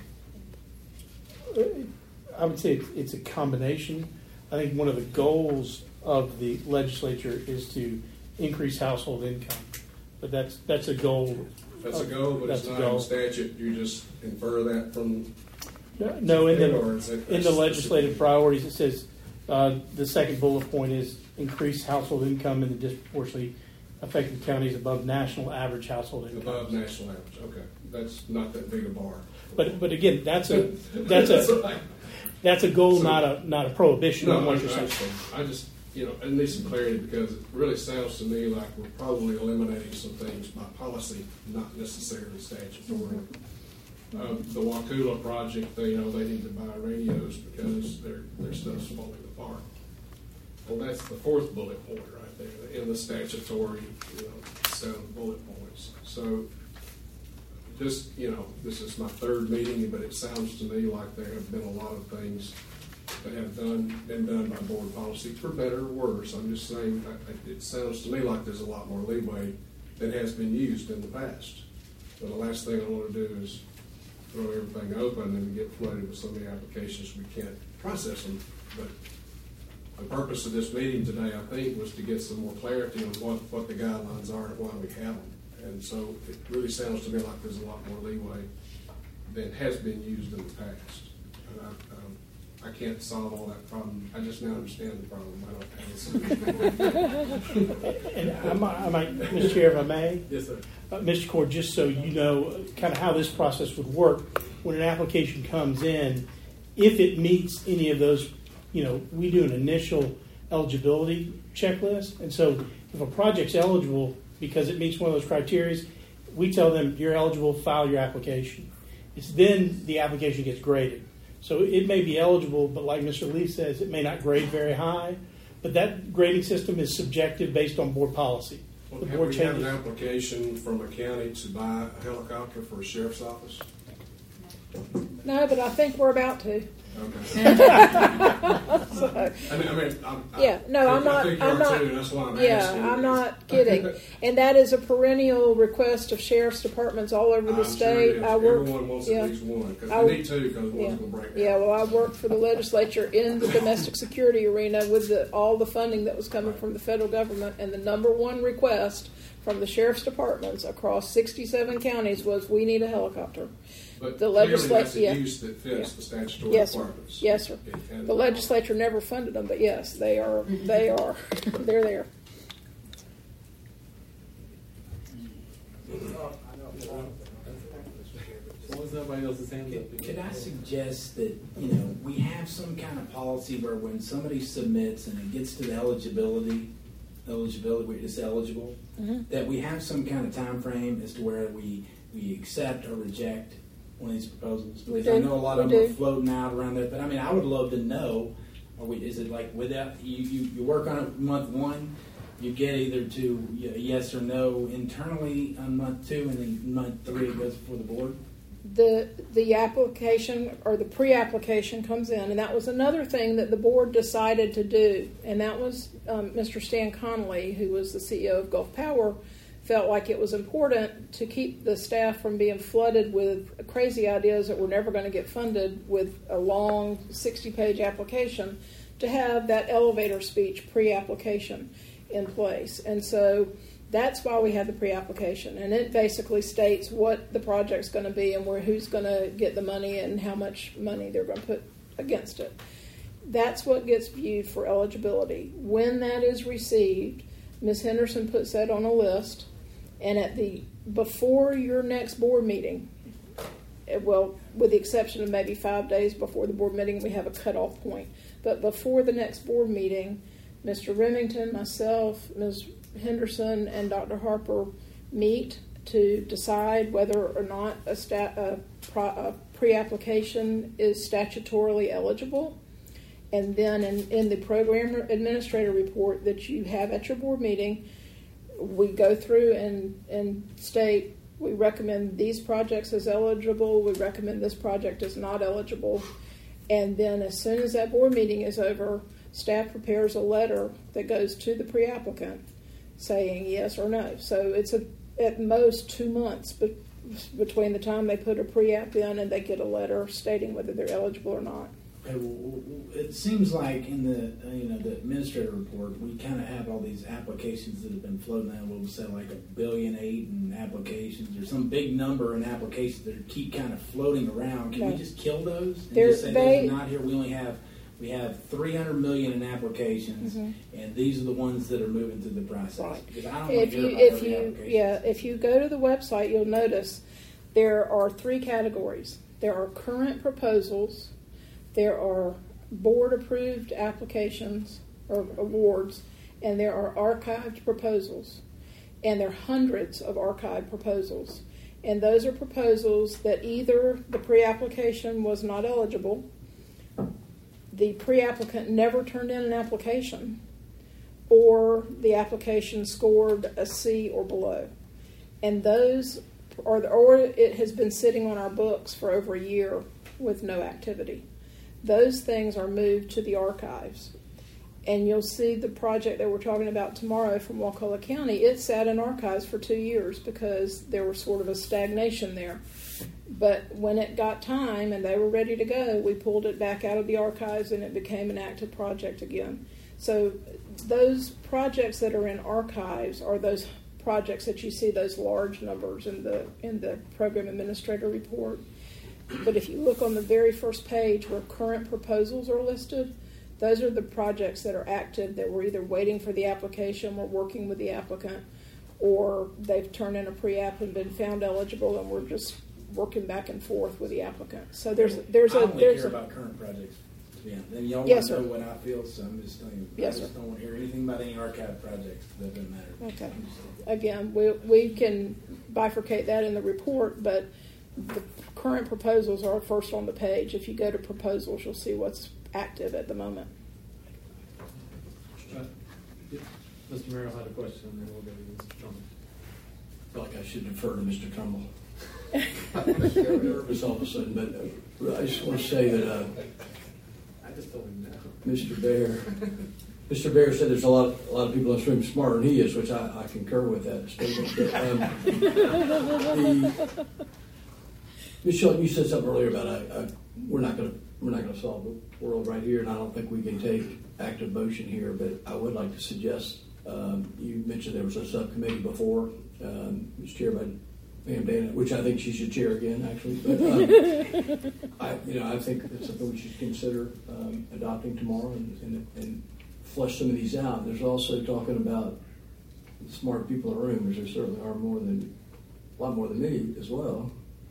I would say it's, it's a combination. I think one of the goals of the legislature is to increase household income, but that's that's a goal. That's a goal, but it's not in statute. You just infer that from. No, no in the it, in the legislative priorities, it says uh, the second bullet point is increase household income in the disproportionately affected counties above national average household income. Above national average, okay. That's not that big a bar. But but again, that's a that's a that's a goal, so, not a not a prohibition no, on what I, you're saying. I just you know I need some clarity because it really sounds to me like we're probably eliminating some things by policy, not necessarily statutory. Mm-hmm. Um, the Wakula project, they you know they need to buy radios because their their stuff's falling apart. Well, that's the fourth bullet point right there in the statutory you know set of bullet points. So. Just, you know, this is my third meeting, but it sounds to me like there have been a lot of things that have done been done by board policy, for better or worse. I'm just saying, I, it sounds to me like there's a lot more leeway than has been used in the past. But the last thing I want to do is throw everything open and get flooded with so many applications we can't process them. But the purpose of this meeting today, I think, was to get some more clarity on what, what the guidelines are and why we have them. And so it really sounds to me like there's a lot more leeway that has been used in the past. And I, um, I can't solve all that problem. I just now understand the problem. I don't have it. And I might, I might, Mister Chair, if I may? Yes, sir. Uh, Mister Cord, just so you know kind of how this process would work, when an application comes in, if it meets any of those, you know, we do an initial eligibility checklist. And so if a project's eligible because it meets one of those criteria, we tell them you're eligible, file your application. It's then the application gets graded. So it may be eligible, but like Mister Lee says, it may not grade very high. But that grading system is subjective based on board policy. Well, The have board we had changes. an application from a county to buy a helicopter for a sheriff's office? No, but I think we're about to. Okay. So, I mean, I mean, I'm, yeah, no, I, I'm not. I think you I'm are not. too. That's why I'm yeah, asking. I'm not kidding. And that is a perennial request of sheriff's departments all over the I'm state. Sure it is. I work. Everyone wants yeah, at least one because I- we need two because one's yeah. going to break down. Yeah, well, I worked for the legislature in the domestic security arena with the, all the funding that was coming from the federal government, and the number one request from the sheriff's departments across sixty-seven counties was, "We need a helicopter." But the clearly legisla- that's a yeah. use that fits Yeah. the statutory Yes, sir. requirements. Yes, sir. And- and- The legislature never funded them, but yes, they are. They are. They're there. As long as nobody else's hands up. Could, could I suggest that, you know, we have some kind of policy where when somebody submits and it gets to the eligibility, eligibility, where it's eligible, Mm-hmm. that we have some kind of time frame as to where we, we accept or reject one of these proposals? We Because I do. know a lot We of them do. are floating out around there, but I mean, I would love to know, are we, is it like without, you, you, you work on it month one, you get either to yes or no internally on month two, and then month three it goes before the board? The the application or the pre-application comes in, and that was another thing that the board decided to do, and that was um, Mister Stan Connolly, who was the C E O of Gulf Power, felt like it was important to keep the staff from being flooded with crazy ideas that were never going to get funded with a long sixty-page application, to have that elevator speech pre-application in place. And so that's why we have the pre-application, and it basically states what the project's going to be and where who's going to get the money and how much money they're going to put against it. That's what gets viewed for eligibility. When that is received, Miz Henderson puts that on a list, and at the before your next board meeting, it- well, with the exception of maybe five days before the board meeting, we have a cutoff point. But before the next board meeting, Mister Remington, myself, Miz Henderson, and Doctor Harper meet to decide whether or not a, stat, a, pro, a pre-application is statutorily eligible. And then in, in the program administrator report that you have at your board meeting, we go through and, and state, we recommend these projects as eligible, we recommend this project is not eligible. And then as soon as that board meeting is over, staff prepares a letter that goes to the pre-applicant saying yes or no. So it's a, at most two months be, between the time they put a pre-app in and they get a letter stating whether they're eligible or not. Okay, well, it seems like in the uh, you know the administrator report, we kind of have all these applications that have been floating out. We'll say like a billion eight in applications, or some big number in applications that keep kind of floating around. Can No. we just kill those and They're- just say they- those are not here? We only have we have three hundred million in applications, Mhm. and these are the ones that are moving through the process. Right. Because I don't If want to you, hear about if every you, application. yeah, if you go to the website, you'll notice there are three categories. There are current proposals, there are board-approved applications or awards, and there are archived proposals. And there are hundreds of archived proposals. And those are proposals that either the pre-application was not eligible, the pre-applicant never turned in an application, or the application scored a C or below. And those, or, or it has been sitting on our books for over a year with no activity. Those things are moved to the archives. And you'll see the project that we're talking about tomorrow from Wakulla County, it sat in archives for two years because there was sort of a stagnation there. But when it got time and they were ready to go, we pulled it back out of the archives and it became an active project again. So those projects that are in archives are those projects that you see those large numbers in the in the program administrator report. But if you look on the very first page where current proposals are listed, those are the projects that are active that we're either waiting for the application, we're working with the applicant, or they've turned in a pre-app and been found eligible, and we're just working back and forth with the applicant. So there's there's I a only there's care a, about current projects. To be honest, and y'all Yes, want to sir. know what I feel, so I'm just telling you. Yes, I just sir. don't want to hear anything about any archive projects. That doesn't matter. Okay. I'm just- Again, we we can bifurcate that in the report, but the current proposals are first on the page. If you go to proposals, you'll see what's active at the moment. Uh, yeah, Mister Merrill had a question, and then we'll go to Mister Trumbull. I feel like I should defer to Mister Trumbull. Nervous all of a sudden, but uh, I just want to say that uh, I just told him no. Mister Bear, Mister Bear said there's a lot, a lot of people in this room smarter than he is, which I, I concur with that statement. But, um, the, Miz Shelton, you said something earlier about uh, uh, we're not going to we're not going to solve the world right here, and I don't think we can take active motion here. But I would like to suggest um, you mentioned there was a subcommittee before, um, it was chaired by Pam Dana, which I think she should chair again, actually. But um, I, you know, I think it's something we should consider um, adopting tomorrow and, and, and flesh some of these out. There's also talking about smart people in the room, which there certainly are more than a lot more than me as well.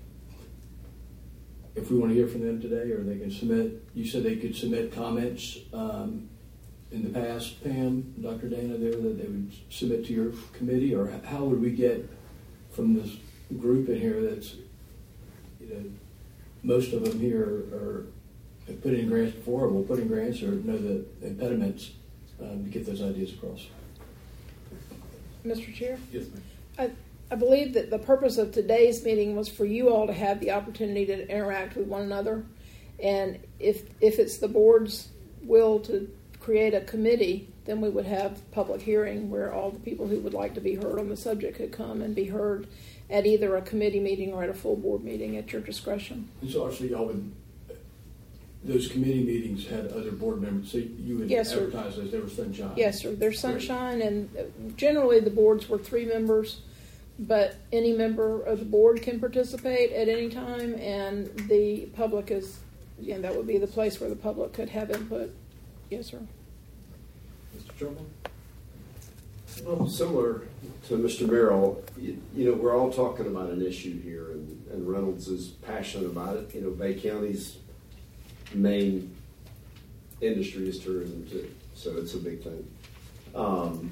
If we want to hear from them today, or they can submit, you said they could submit comments um, in the past, Pam, Doctor Dana, there that they would submit to your committee, or how would we get from this group in here that's, you know, most of them here are have put in grants before, or will put in grants, or know the impediments um, to get those ideas across. Mister Chair? Yes, ma'am. I, I believe that the purpose of today's meeting was for you all to have the opportunity to interact with one another. And if if it's the board's will to create a committee, then we would have public hearing where all the people who would like to be heard on the subject could come and be heard at either a committee meeting or at a full board meeting at your discretion. And so obviously y'all would, those committee meetings had other board members, so you would Yes, sir. advertise those, they were sunshine. Yes, sir. There's sunshine, and generally the boards were three members, but any member of the board can participate at any time, and the public is, yeah, that would be the place where the public could have input. Yes, sir. Mister Trumbull? Well, similar to Mister Merrill, you, you know, we're all talking about an issue here, and, and Reynolds is passionate about it. You know, Bay County's main industry is tourism too, so it's a big thing. Um,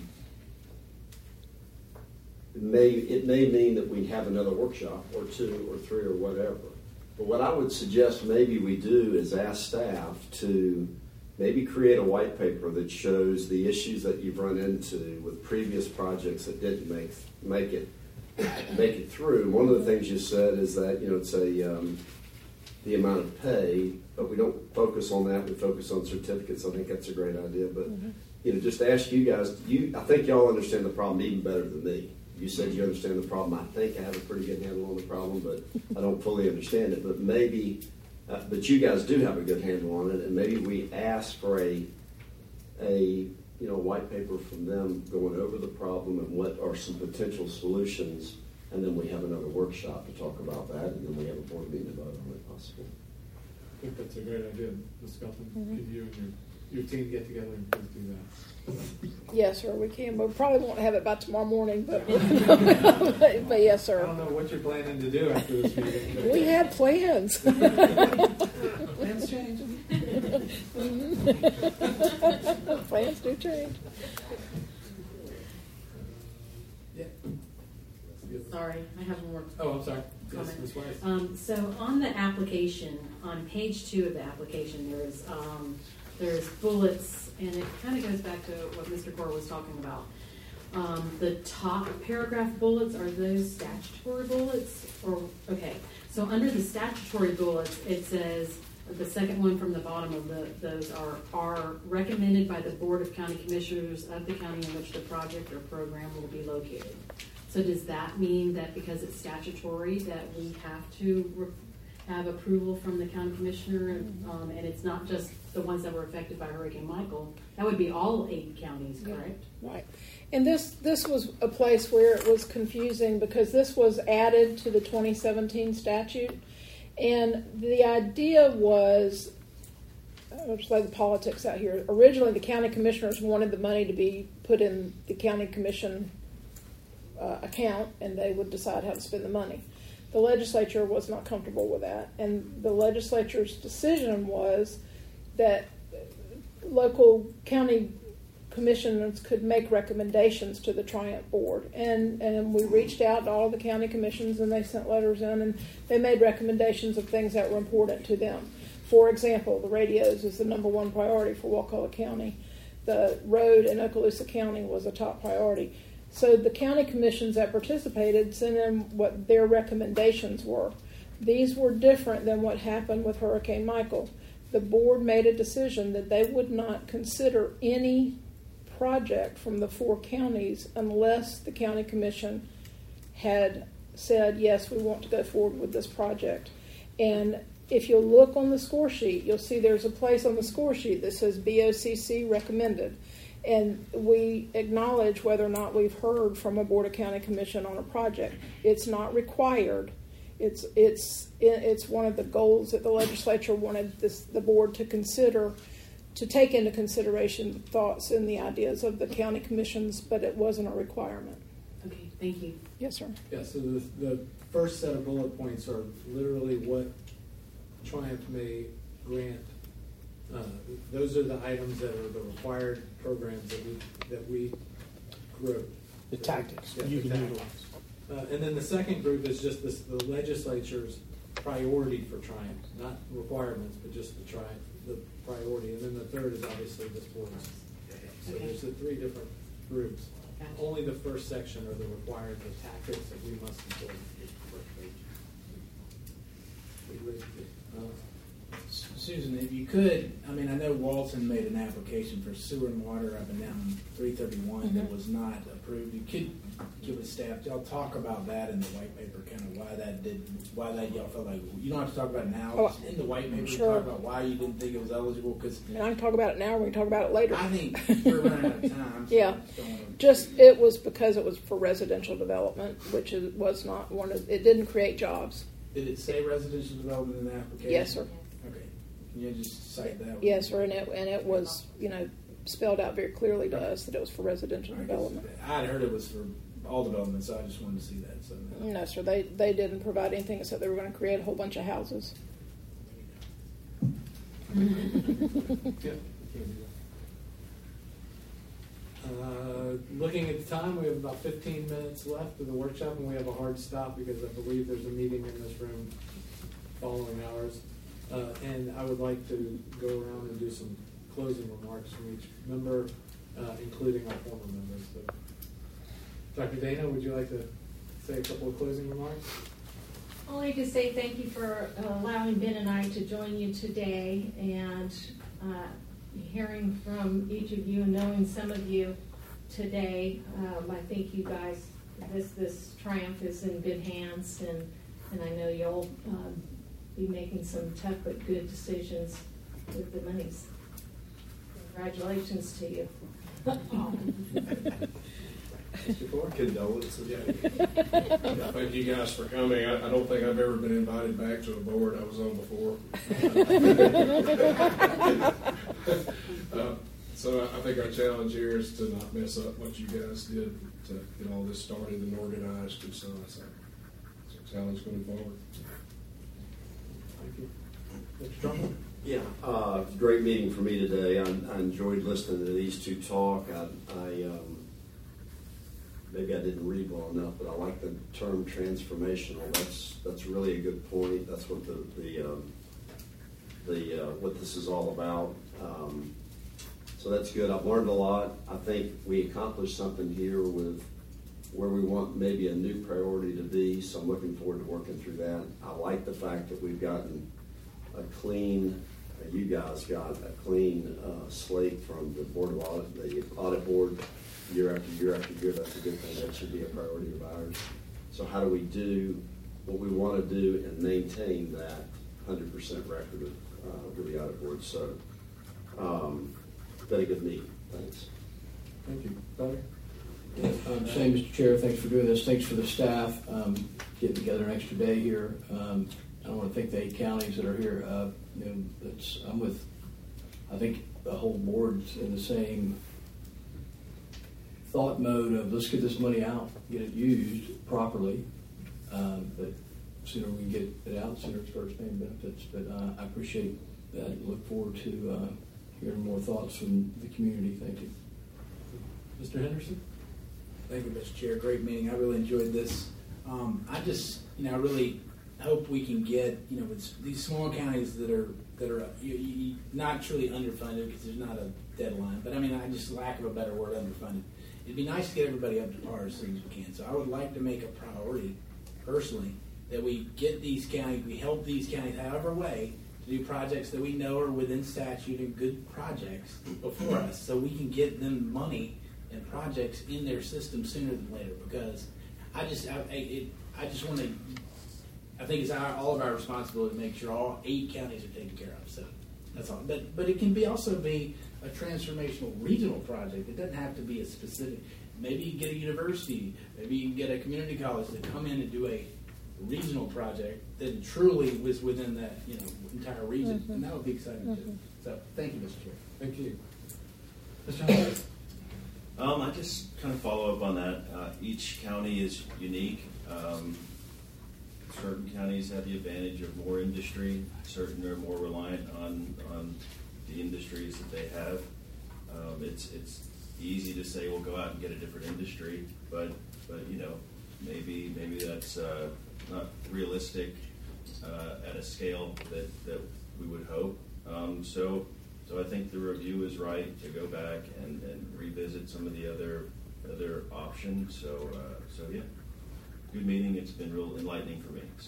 it may it may mean that we have another workshop or two or three or whatever. But what I would suggest maybe we do is ask staff to maybe create a white paper that shows the issues that you've run into with previous projects that didn't make make it make it through. One of the things you said is that, you know, it's a um, the amount of pay, but we don't focus on that. We focus on certificates. I think that's a great idea. But mm-hmm. you know, just to ask you guys, you I think y'all understand the problem even better than me. You said you understand the problem. I think I have a pretty good handle on the problem, but I don't fully understand it. But maybe. Uh, but you guys do have a good handle on it, and maybe we ask for a, a you know, white paper from them going over the problem and what are some potential solutions, and then we have another workshop to talk about that, and then we have a board meeting to vote on it, possible. I think that's a great idea, Miz Skelton. Mm-hmm. Could you and your, your team get together and please do that? Yes, sir, we can. We probably won't have it by tomorrow morning, but but, but yes, sir. I don't know what you're planning to do after this meeting. We had plans. Plans change. Plans do change. Yeah. Sorry, I have one more. Oh, I'm sorry. Yes, Comment. Miz Weiss. Um, so on the application, on page two of the application, there's um, there's bullets, and it kind of goes back to what Mister Core was talking about. Um, the top paragraph bullets, are those statutory bullets? Or okay, so under the statutory bullets, it says the second one from the bottom of the those are are recommended by the Board of County Commissioners of the county in which the project or program will be located. So does that mean that because it's statutory that we have to re- have approval from the county commissioner, and, um, and it's not just the ones that were affected by Hurricane Michael? That would be all eight counties, correct? Yeah, right. And this this was a place where it was confusing because this was added to the twenty seventeen statute, And the idea was, I'll just lay the politics out here. Originally, the county commissioners wanted the money to be put in the county commission uh, account, and they would decide how to spend the money. The legislature was not comfortable with that, and the legislature's decision was that local county commissioners could make recommendations to the Triumph Board. And, and we reached out to all the county commissions, and they sent letters in, and they made recommendations of things that were important to them. For example, the radios is the number one priority for Wakulla County. The road in Okaloosa County was a top priority. So the county commissions that participated sent in what their recommendations were. These were different than what happened with Hurricane Michael. The board made a decision that they would not consider any project from the four counties unless the county commission had said, yes, we want to go forward with this project. And if you'll look on the score sheet, you'll see there's a place on the score sheet that says B O C C recommended. And we acknowledge whether or not we've heard from a Board of County Commission on a project. It's not required. It's it's it's one of the goals that the legislature wanted this, the board to consider, to take into consideration the thoughts and the ideas of the county commissions, but it wasn't a requirement. Okay, thank you. Yes, sir. Yeah, so the, the first set of bullet points are literally what Triumph may grant. Uh, those are the items that are the required programs that we that we grew. The tactics Yeah, you the can tactics. utilize. Uh, and then the second group is just this, the legislature's priority for Triumph, not requirements, but just the Triumph, the priority. And then the third is obviously this board's. So Okay. there's the three different groups. Gotcha. Only the first section are the required, the tactics that we must employ. Uh, Susan, if you could, I mean, I know Walton made an application for sewer and water up and down three thirty-one that Mhm. was not approved. You could give a staff, y'all talk about that in the white paper, kind of why that did, why that y'all felt like, you don't have to talk about it now, Oh, just in the white paper, sure. talk about why you didn't think it was eligible, because I mean, I can talk about it now, or we can talk about it later. I think we're running out of time. So Yeah. I don't wanna- Just, it was because it was for residential development, which is, was not one of, it didn't create jobs. Did it say residential development in the application? Yes, sir. Okay. Can you just cite that? Yes, sir, and it, and it was, you know, spelled out very clearly to us that it was for residential I guess development. I had heard it was for all development, so I just wanted to see that. So No, sir, they, they didn't provide anything except they were going to create a whole bunch of houses. Yeah. Uh, looking at the time, we have about fifteen minutes left of the workshop, and we have a hard stop because I believe there's a meeting in this room following ours. Uh, and I would like to go around and do some closing remarks from each member, uh, including our former members. So, Doctor Dana, would you like to say a couple of closing remarks? Only to say thank you for allowing Ben and I to join you today, and uh, hearing from each of you and knowing some of you today. Um, I think you guys, this this Triumph is in good hands, and, and I know you'll um, be making some tough but good decisions with the monies. Congratulations to you. Condolences. Yeah. Thank you guys for coming. I, I don't think I've ever been invited back to a board I was on before. uh, so I, I think our challenge here is to not mess up what you guys did to get all this started and organized. And so it's a, it's a challenge going forward. Thank you. Mister Trump? Yeah, uh, great meeting for me today. I, I enjoyed listening to these two talk. I, I um, maybe I didn't read well enough, but I like the term transformational. That's that's really a good point. That's what the the um, the uh, what this is all about. Um, so that's good. I've learned a lot. I think we accomplished something here with where we want maybe a new priority to be. So I'm looking forward to working through that. I like the fact that we've gotten a clean. You guys got a clean uh, slate from the Board of Audit, the Audit Board, year after year after year. That's a good thing. That should be a priority of ours. So how do we do what we want to do and maintain that one hundred percent record of, uh, with the Audit Board? So, um, been a good meeting. Thanks. Thank you. Better? Um, same, Mister Chair. Thanks for doing this. Thanks for the staff um, getting together an extra day here. Um, I want to thank the eight counties that are here. Uh, you know, it's, I'm with, I think the whole board's in the same thought mode of let's get this money out, get it used properly. Um, but sooner we can get it out, sooner it starts paying benefits. But uh, I appreciate that. Look forward to uh, hearing more thoughts from the community. Thank you. Mister Henderson? Thank you, Mister Chair. Great meeting. I really enjoyed this. Um, I just, you know, I really hope we can get, you know, with these small counties that are that are you, you, not truly underfunded because there's not a deadline, but I mean, I just lack of a better word, underfunded. It'd be nice to get everybody up to par as soon as we can. So I would like to make a priority, personally, that we get these counties, we help these counties however way to do projects that we know are within statute and good projects before us, so we can get them money and projects in their system sooner than later. Because I just, I, I, it, I just want to. I think it's our, all of our responsibility to make sure all eight counties are taken care of. So that's all. But but it can be also be a transformational regional project. It doesn't have to be a specific. Maybe you get a university. Maybe you can get a community college to come in and do a regional project that truly was within that, you know, entire region, mm-hmm. and that would be exciting mm-hmm. too. So thank you, Mister Chair. Thank you, Mister Hines. Um, I just kind of follow up on that. Uh, each county is unique. Um, certain counties have the advantage of more industry. Certain are more reliant on on the industries that they have. Um, it's it's easy to say, well, go out and get a different industry, but but you know, maybe maybe that's uh, not realistic uh, at a scale that, that we would hope. Um, so so I think the review is right to go back and, and revisit some of the other other options. So uh, so yeah, good meeting. It's been real enlightening for me. So,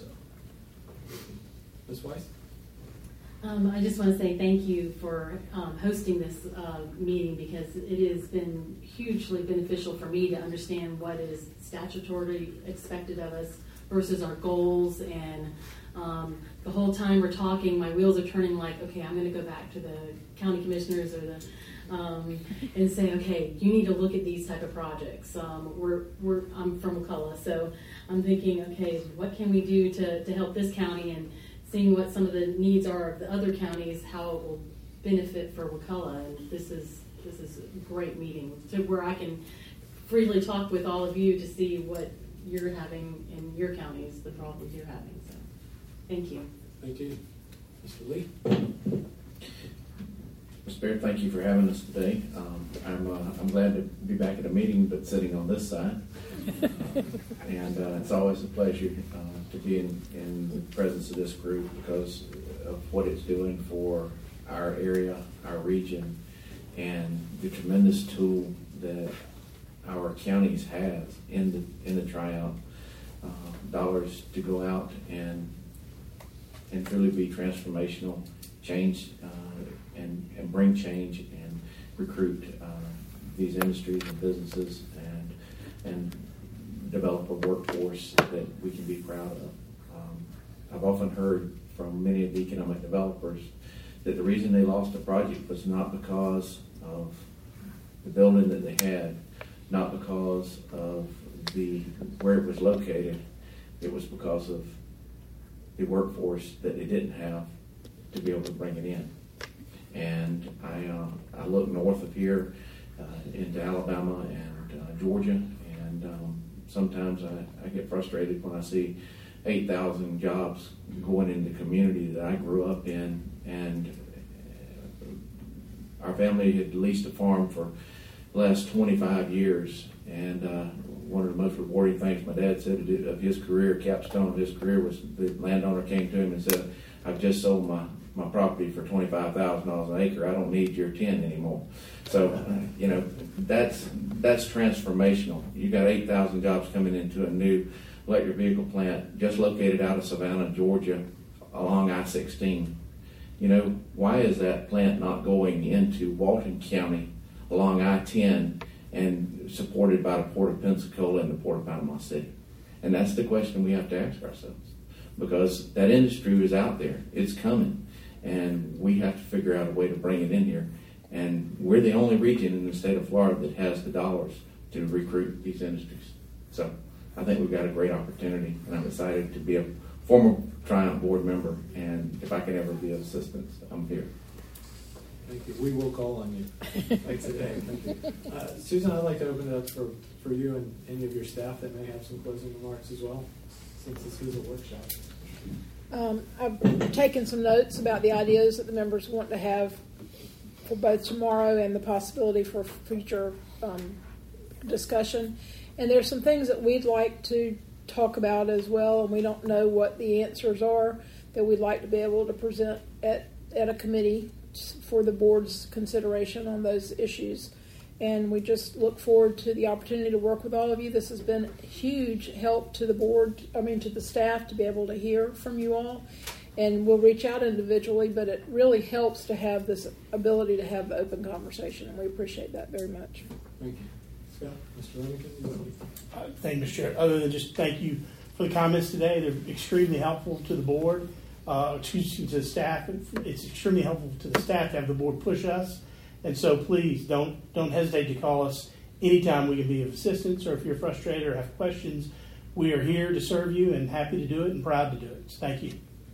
Miz Weiss? Um, I just want to say thank you for um, hosting this uh, meeting, because it has been hugely beneficial for me to understand what is statutorily expected of us versus our goals. And um, the whole time we're talking, my wheels are turning like, okay, I'm going to go back to the county commissioners or the um, and say, okay, you need to look at these type of projects. Um, we're, we're, I'm from McCullough, so I'm thinking, okay, what can we do to, to help this county, and seeing what some of the needs are of the other counties, how it will benefit for Wakulla. And this is this is a great meeting to where I can freely talk with all of you to see what you're having in your counties, the problems you're having. So, thank you. Thank you, Mister Lee. Mister Baird, thank you for having us today. Um, I'm uh, I'm glad to be back at a meeting, but sitting on this side, uh, and uh, it's always a pleasure uh, to be in, in the presence of this group because of what it's doing for our area, our region, and the tremendous tool that our counties have in the in the tryout uh, dollars to go out and and truly be transformational, change. Uh, And, and bring change and recruit uh, these industries and businesses and and develop a workforce that we can be proud of. Um, I've often heard from many of the economic developers that the reason they lost a project was not because of the building that they had, not because of the where it was located. It was because of the workforce that they didn't have to be able to bring it in. And I, uh, I look north of here uh, into Alabama and uh, Georgia, and um, sometimes I, I get frustrated when I see eight thousand jobs going in the community that I grew up in, and our family had leased a farm for the last twenty-five years, and uh, one of the most rewarding things my dad said of his career, capstone of his career, was the landowner came to him and said, "I've just sold my my property for twenty-five thousand dollars an acre. I don't need your ten anymore." So, you know, that's that's transformational. You got eight thousand jobs coming into a new electric vehicle plant just located out of Savannah, Georgia, along I sixteen. You know, why is that plant not going into Walton County along I ten and supported by the Port of Pensacola and the Port of Panama City? And that's the question we have to ask ourselves, because that industry is out there. It's coming. And we have to figure out a way to bring it in here. And we're the only region in the state of Florida that has the dollars to recruit these industries. So I think we've got a great opportunity, and I'm excited to be a former Triumph board member, and if I can ever be of assistance, I'm here. Thank you. We will call on you like today. Thank you. Uh, Susan, I'd like to open it up for, for you and any of your staff that may have some closing remarks as well, since this is a workshop. Um, I've taken some notes about the ideas that the members want to have for both tomorrow and the possibility for future um, discussion. And there's some things that we'd like to talk about as well, and we don't know what the answers are, that we'd like to be able to present at, at a committee for the board's consideration on those issues. And we just look forward to the opportunity to work with all of you. This has been huge help to the board, I mean to the staff, to be able to hear from you all. And we'll reach out individually, but it really helps to have this ability to have the open conversation, and we appreciate that very much. Thank you. Scott, Mister Lincoln? Uh, thank you, Mister Chair. Other than just thank you for the comments today, they're extremely helpful to the board, uh, to, to the staff. It's extremely helpful to the staff to have the board push us. And so please don't don't hesitate to call us anytime we can be of assistance, or if you're frustrated or have questions, we are here to serve you and happy to do it and proud to do it. So thank you.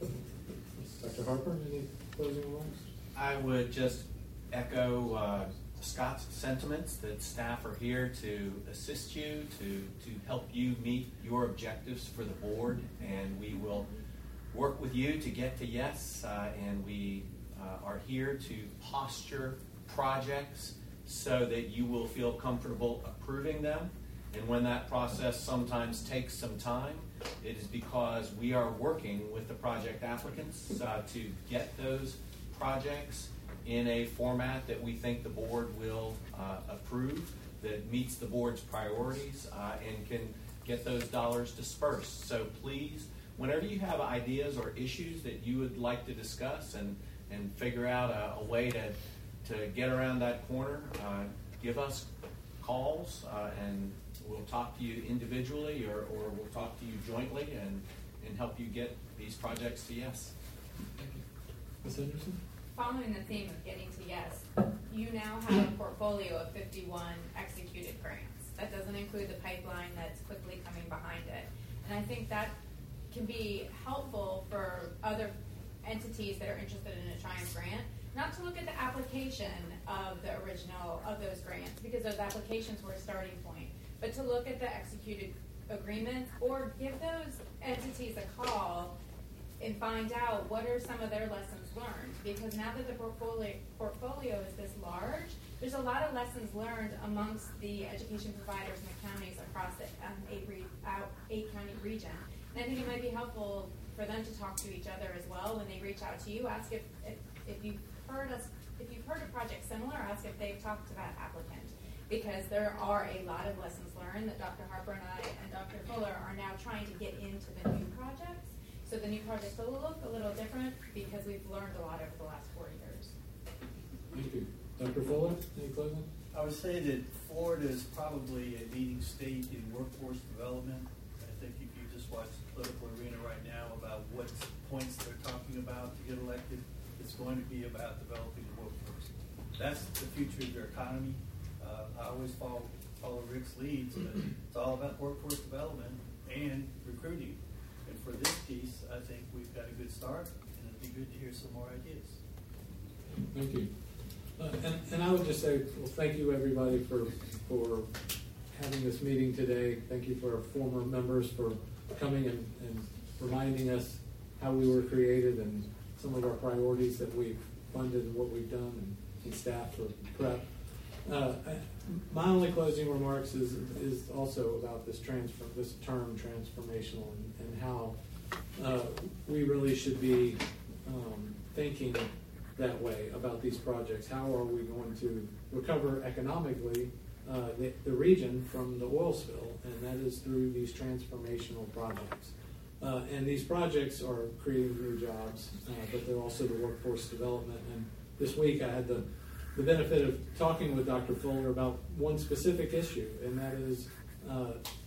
Doctor Harper, any closing remarks? I would just echo uh, Scott's sentiments that staff are here to assist you, to, to help you meet your objectives for the board, and we will work with you to get to yes, uh, and we uh, are here to posture projects so that you will feel comfortable approving them. And when that process sometimes takes some time, it is because we are working with the project applicants uh, to get those projects in a format that we think the board will uh, approve, that meets the board's priorities, uh, and can get those dollars dispersed. So please, whenever you have ideas or issues that you would like to discuss and, and figure out a, a way to, to get around that corner, uh, give us calls uh, and we'll talk to you individually, or, or we'll talk to you jointly and, and help you get these projects to yes. Thank you. Miz Henderson? Following the theme of getting to yes, you now have a portfolio of fifty-one executed grants. That doesn't include the pipeline that's quickly coming behind it. And I think that can be helpful for other entities that are interested in a Triumph grant, not to look at the application of the original, of those grants, because those applications were a starting point, but to look at the executed agreements, or give those entities a call and find out what are some of their lessons learned. Because now that the portfolio, portfolio is this large, there's a lot of lessons learned amongst the education providers in the counties across the um, eight, eight county region. And I think it might be helpful for them to talk to each other as well when they reach out to you. Ask if, if, if you've heard us, if you've heard a project similar, ask if they've talked to that applicant. Because there are a lot of lessons learned that Doctor Harper and I and Doctor Fuller are now trying to get into the new projects. So the new projects will look a little different because we've learned a lot over the last four years. Thank you. Doctor Fuller, any closing? I would say that Florida is probably a leading state in workforce development. I think if you just watch the political arena right now about what points they're talking about to get elected, it's going to be about developing the workforce. That's the future of their economy. Uh, I always follow, follow Rick's leads, but it's all about workforce development and recruiting. And for this piece, I think we've got a good start, and it'd be good to hear some more ideas. Thank you. Uh, and, and I would just say, well, thank you everybody for for having this meeting today. Thank you for our former members for coming and, and reminding us how we were created and some of our priorities that we've funded and what we've done, and, and staff for prep. Uh, I, my only closing remarks is is also about this transfer, this term transformational, and, and how uh, we really should be um, thinking that way about these projects. How are we going to recover economically uh, the, the region from the oil spill? And that is through these transformational projects. Uh, and these projects are creating new jobs, uh, but they're also the workforce development. And this week I had the the benefit of talking with Doctor Fuller about one specific issue, and that is uh,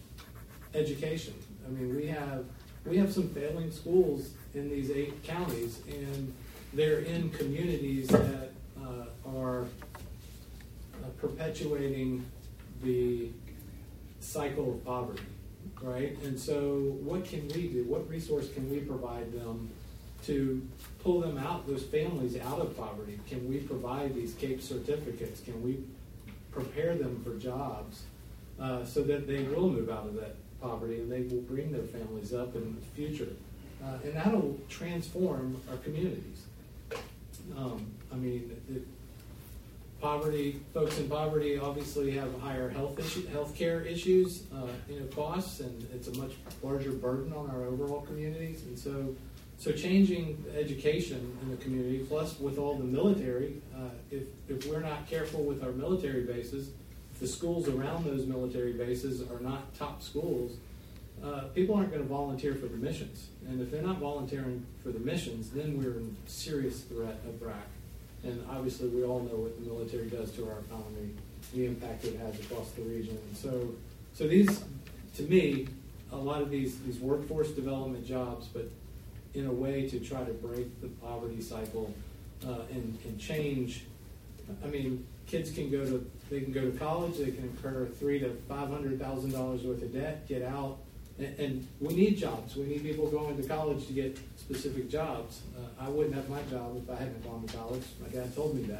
education. I mean, we have we have some failing schools in these eight counties, and they're in communities that uh, are uh, perpetuating the cycle of poverty. right? And so what can we do? What resource can we provide them to pull them out, those families out of poverty? Can we provide these CAPE certificates? Can we prepare them for jobs uh, so that they will move out of that poverty and they will bring their families up in the future? Uh, and that'll transform our communities. Um, I mean, it, poverty, folks in poverty obviously have higher health issue, health care issues, uh, you know, costs, and it's a much larger burden on our overall communities. And so, so changing education in the community, plus with all the military, uh, if, if we're not careful with our military bases, if the schools around those military bases are not top schools, uh, people aren't going to volunteer for the missions. And if they're not volunteering for the missions, then we're in serious threat of B R A C. And obviously we all know what the military does to our economy, the impact it has across the region. And so, so these, to me, a lot of these, these workforce development jobs, but in a way to try to break the poverty cycle uh, and, and change. I mean, kids can go to, they can go to college, they can incur three to five hundred thousand dollars worth of debt, get out, and, and we need jobs. We need people going to college to get specific jobs. Uh, I wouldn't have my job if I hadn't gone to college. My dad told me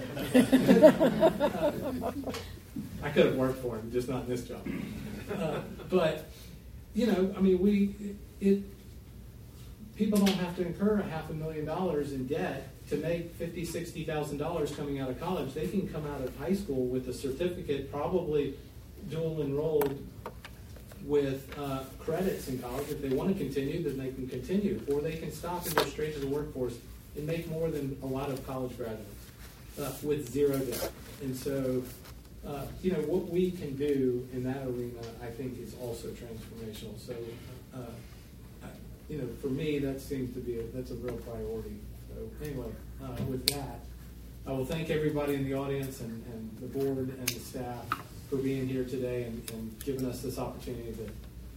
that. uh, I could have worked for him, just not in this job. Uh, but you know, I mean, we it. People don't have to incur a half a million dollars in debt to make fifty, sixty thousand dollars coming out of college. They can come out of high school with a certificate, probably dual enrolled with uh, credits in college. If they want to continue, then they can continue, or they can stop and go straight to the workforce and make more than a lot of college graduates uh, with zero debt. And so, uh, you know, what we can do in that arena, I think, is also transformational. So. Uh, You know, for me, that seems to be a, that's a real priority. So anyway, uh, with that, I will thank everybody in the audience and, and the board and the staff for being here today and, and giving us this opportunity to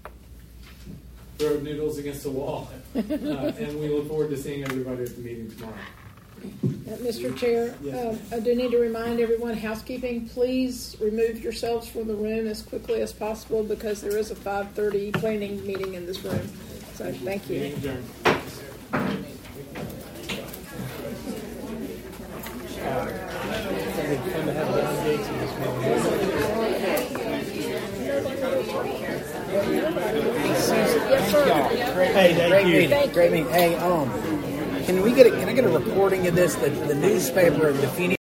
throw noodles against the wall. Uh, and we look forward to seeing everybody at the meeting tomorrow. Uh, Mister Chair, Yes, um, I do need to remind everyone, housekeeping, please remove yourselves from the room as quickly as possible because there is a five thirty planning meeting in this room. So thank you. Meeting adjourned. Yes, sir. Hey, thank Great you. meeting. Thank Great you. meeting. Hey, um, can we get a, can I get a recording of this? The the newspaper, the Phoenix